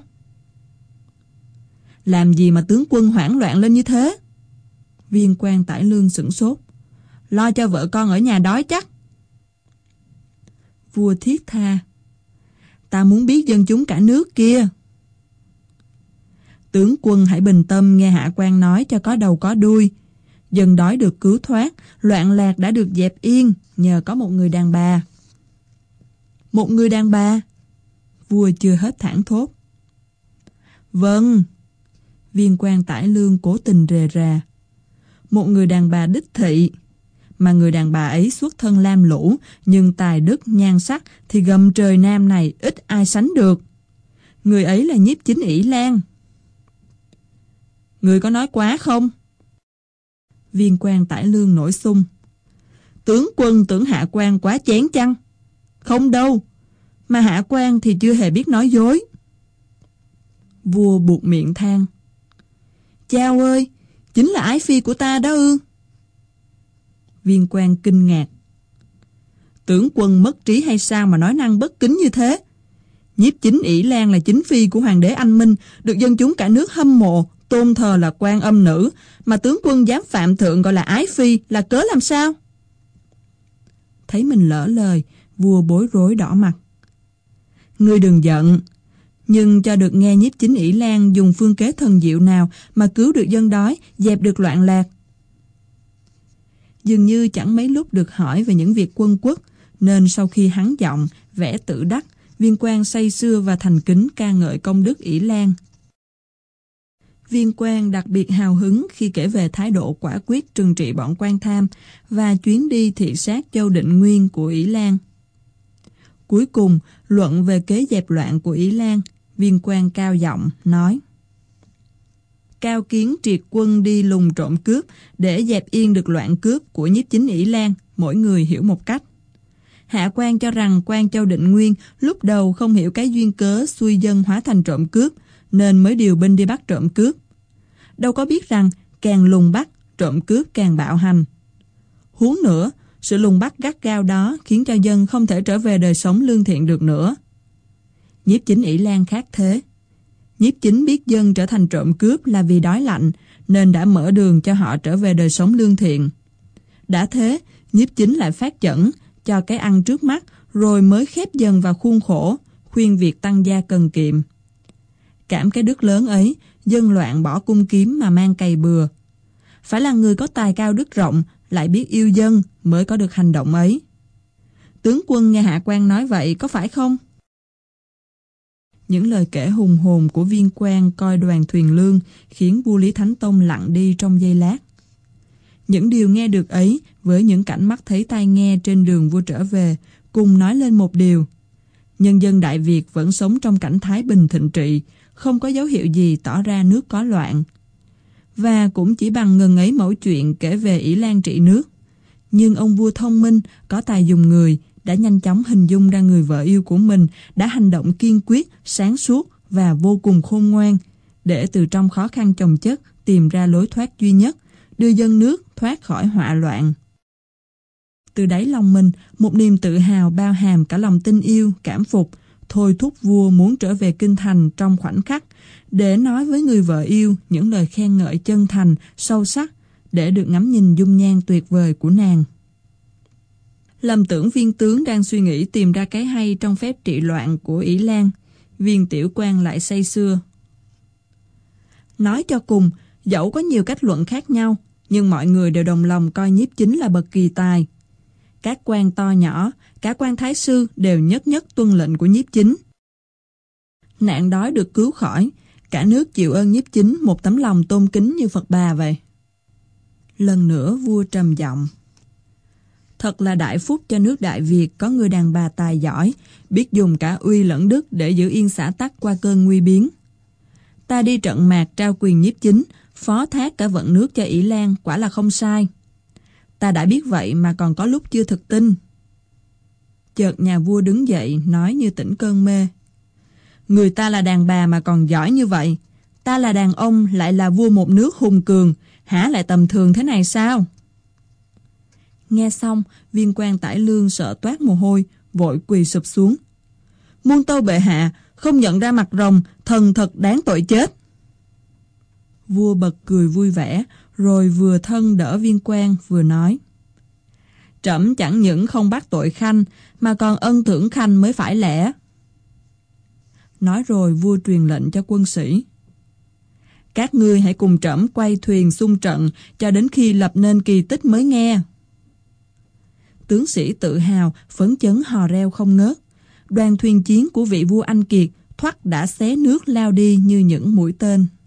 Làm gì mà tướng quân hoảng loạn lên như thế? Viên Quan Tải Lương sửng sốt. Lo cho vợ con ở nhà đói chắc. Vua thiết tha. Ta muốn biết dân chúng cả nước kia. Tướng quân hãy bình tâm nghe hạ quan nói cho có đầu có đuôi. Dân đói được cứu thoát, loạn lạc đã được dẹp yên nhờ có một người đàn bà. Một người đàn bà? Vua chưa hết thảng thốt. Vâng. Viên Quan Tải Lương cố tình rề rà. Một người đàn bà đích thị. Mà người đàn bà ấy xuất thân lam lũ, nhưng tài đức nhan sắc thì gầm trời Nam này ít ai sánh được. Người ấy là Nhiếp Chính Ỷ Lan. Người có nói quá không? Viên Quan Tải Lương nổi xung. Tướng quân tưởng hạ quan quá chén chăng? Không đâu, mà hạ quan thì chưa hề biết nói dối. Vua buột miệng than. Chao ơi, chính là ái phi của ta đó ư? Viên Quan kinh ngạc. Tướng quân mất trí hay sao mà nói năng bất kính như thế? Nhiếp Chính Ỷ Lan là chính phi của hoàng đế Anh Minh, được dân chúng cả nước hâm mộ, tôn thờ là quan âm nữ, mà tướng quân dám phạm thượng gọi là ái phi là cớ làm sao? Thấy mình lỡ lời, vua bối rối đỏ mặt. Ngươi đừng giận, nhưng cho được nghe Nhiếp Chính Ỷ Lan dùng phương kế thần diệu nào mà cứu được dân đói, dẹp được loạn lạc. Dường như chẳng mấy lúc được hỏi về những việc quân quốc, nên sau khi hắn giọng, vẻ tự đắc, Viên Quan say sưa và thành kính ca ngợi công đức Ỷ Lan. Viên Quan đặc biệt hào hứng khi kể về thái độ quả quyết trừng trị bọn quan tham và chuyến đi thị sát Châu Định Nguyên của Ỷ Lan. Cuối cùng, luận về kế dẹp loạn của Ỷ Lan, Viên Quan cao giọng nói: Cao kiến triệt quân đi lùng trộm cướp để dẹp yên được loạn cướp của Nhiếp Chính Ỷ Lan, mỗi người hiểu một cách. Hạ quan cho rằng quan Châu Định Nguyên lúc đầu không hiểu cái duyên cớ xuôi dân hóa thành trộm cướp, nên mới điều binh đi bắt trộm cướp. Đâu có biết rằng càng lùng bắt, trộm cướp càng bạo hành. Huống nữa, sự lùng bắt gắt gao đó khiến cho dân không thể trở về đời sống lương thiện được nữa. Nhiếp Chính Ỷ Lan khác thế. Nhiếp Chính biết dân trở thành trộm cướp là vì đói lạnh, nên đã mở đường cho họ trở về đời sống lương thiện. Đã thế, Nhiếp Chính lại phát chẩn, cho cái ăn trước mắt, rồi mới khép dần vào khuôn khổ, khuyên việc tăng gia cần kiệm. Cảm cái đức lớn ấy, dân loạn bỏ cung kiếm mà mang cày bừa. Phải là người có tài cao đức rộng, lại biết yêu dân mới có được hành động ấy. Tướng quân nghe hạ quan nói vậy có phải không? Những lời kể hùng hồn của Viên Quan coi đoàn thuyền lương khiến vua Lý Thánh Tông lặng đi trong giây lát. Những điều nghe được ấy với những cảnh mắt thấy tai nghe trên đường vua trở về cùng nói lên một điều: nhân dân Đại Việt vẫn sống trong cảnh thái bình thịnh trị, không có dấu hiệu gì tỏ ra nước có loạn. Và cũng chỉ bằng ngần ấy mẩu chuyện kể về Ỷ Lan trị nước. Nhưng ông vua thông minh, có tài dùng người, đã nhanh chóng hình dung ra người vợ yêu của mình đã hành động kiên quyết, sáng suốt và vô cùng khôn ngoan, để từ trong khó khăn chồng chất tìm ra lối thoát duy nhất, đưa dân nước thoát khỏi họa loạn. Từ đáy lòng mình, một niềm tự hào bao hàm cả lòng tin yêu, cảm phục, thôi thúc vua muốn trở về kinh thành trong khoảnh khắc, để nói với người vợ yêu những lời khen ngợi chân thành, sâu sắc, để được ngắm nhìn dung nhan tuyệt vời của nàng. Lầm tưởng viên tướng đang suy nghĩ tìm ra cái hay trong phép trị loạn của Ỷ Lan, Viên tiểu quan lại say sưa. Nói cho cùng, Dẫu có nhiều cách luận khác nhau, nhưng mọi người đều đồng lòng coi Nhiếp Chính là bậc kỳ tài. Các quan to nhỏ, cả quan thái sư đều nhất nhất tuân lệnh của Nhiếp Chính. Nạn đói được cứu khỏi, cả nước chịu ơn Nhiếp Chính một tấm lòng tôn kính như Phật Bà vậy. Lần nữa vua trầm giọng: Thật là đại phúc cho nước Đại Việt có người đàn bà tài giỏi, biết dùng cả uy lẫn đức để giữ yên xã tắc qua cơn nguy biến. Ta đi trận mạc trao quyền Nhiếp Chính, phó thác cả vận nước cho ỷ Lan, quả là không sai. Ta đã biết vậy mà còn có lúc chưa thực tin. Chợt nhà vua đứng dậy nói như tỉnh cơn mê: Người ta là đàn bà mà còn giỏi như vậy, ta là đàn ông lại là vua một nước hùng cường, hả lại tầm thường thế này sao? Nghe xong, viên quan Tải Lương sợ toát mồ hôi, vội quỳ sụp xuống: Muôn tâu bệ hạ, không nhận ra mặt rồng, thần thật đáng tội chết. Vua bật cười vui vẻ, rồi vừa thân đỡ viên quan vừa nói: Trẫm chẳng những không bắt tội khanh, mà còn ân thưởng khanh mới phải lẽ. Nói rồi vua truyền lệnh cho quân sĩ: Các ngươi hãy cùng trẫm quay thuyền xung trận cho đến khi lập nên kỳ tích mới nghe. Tướng sĩ tự hào, phấn chấn hò reo không ngớt. Đoàn thuyền chiến của vị vua anh kiệt thoắt đã xé nước lao đi như những mũi tên.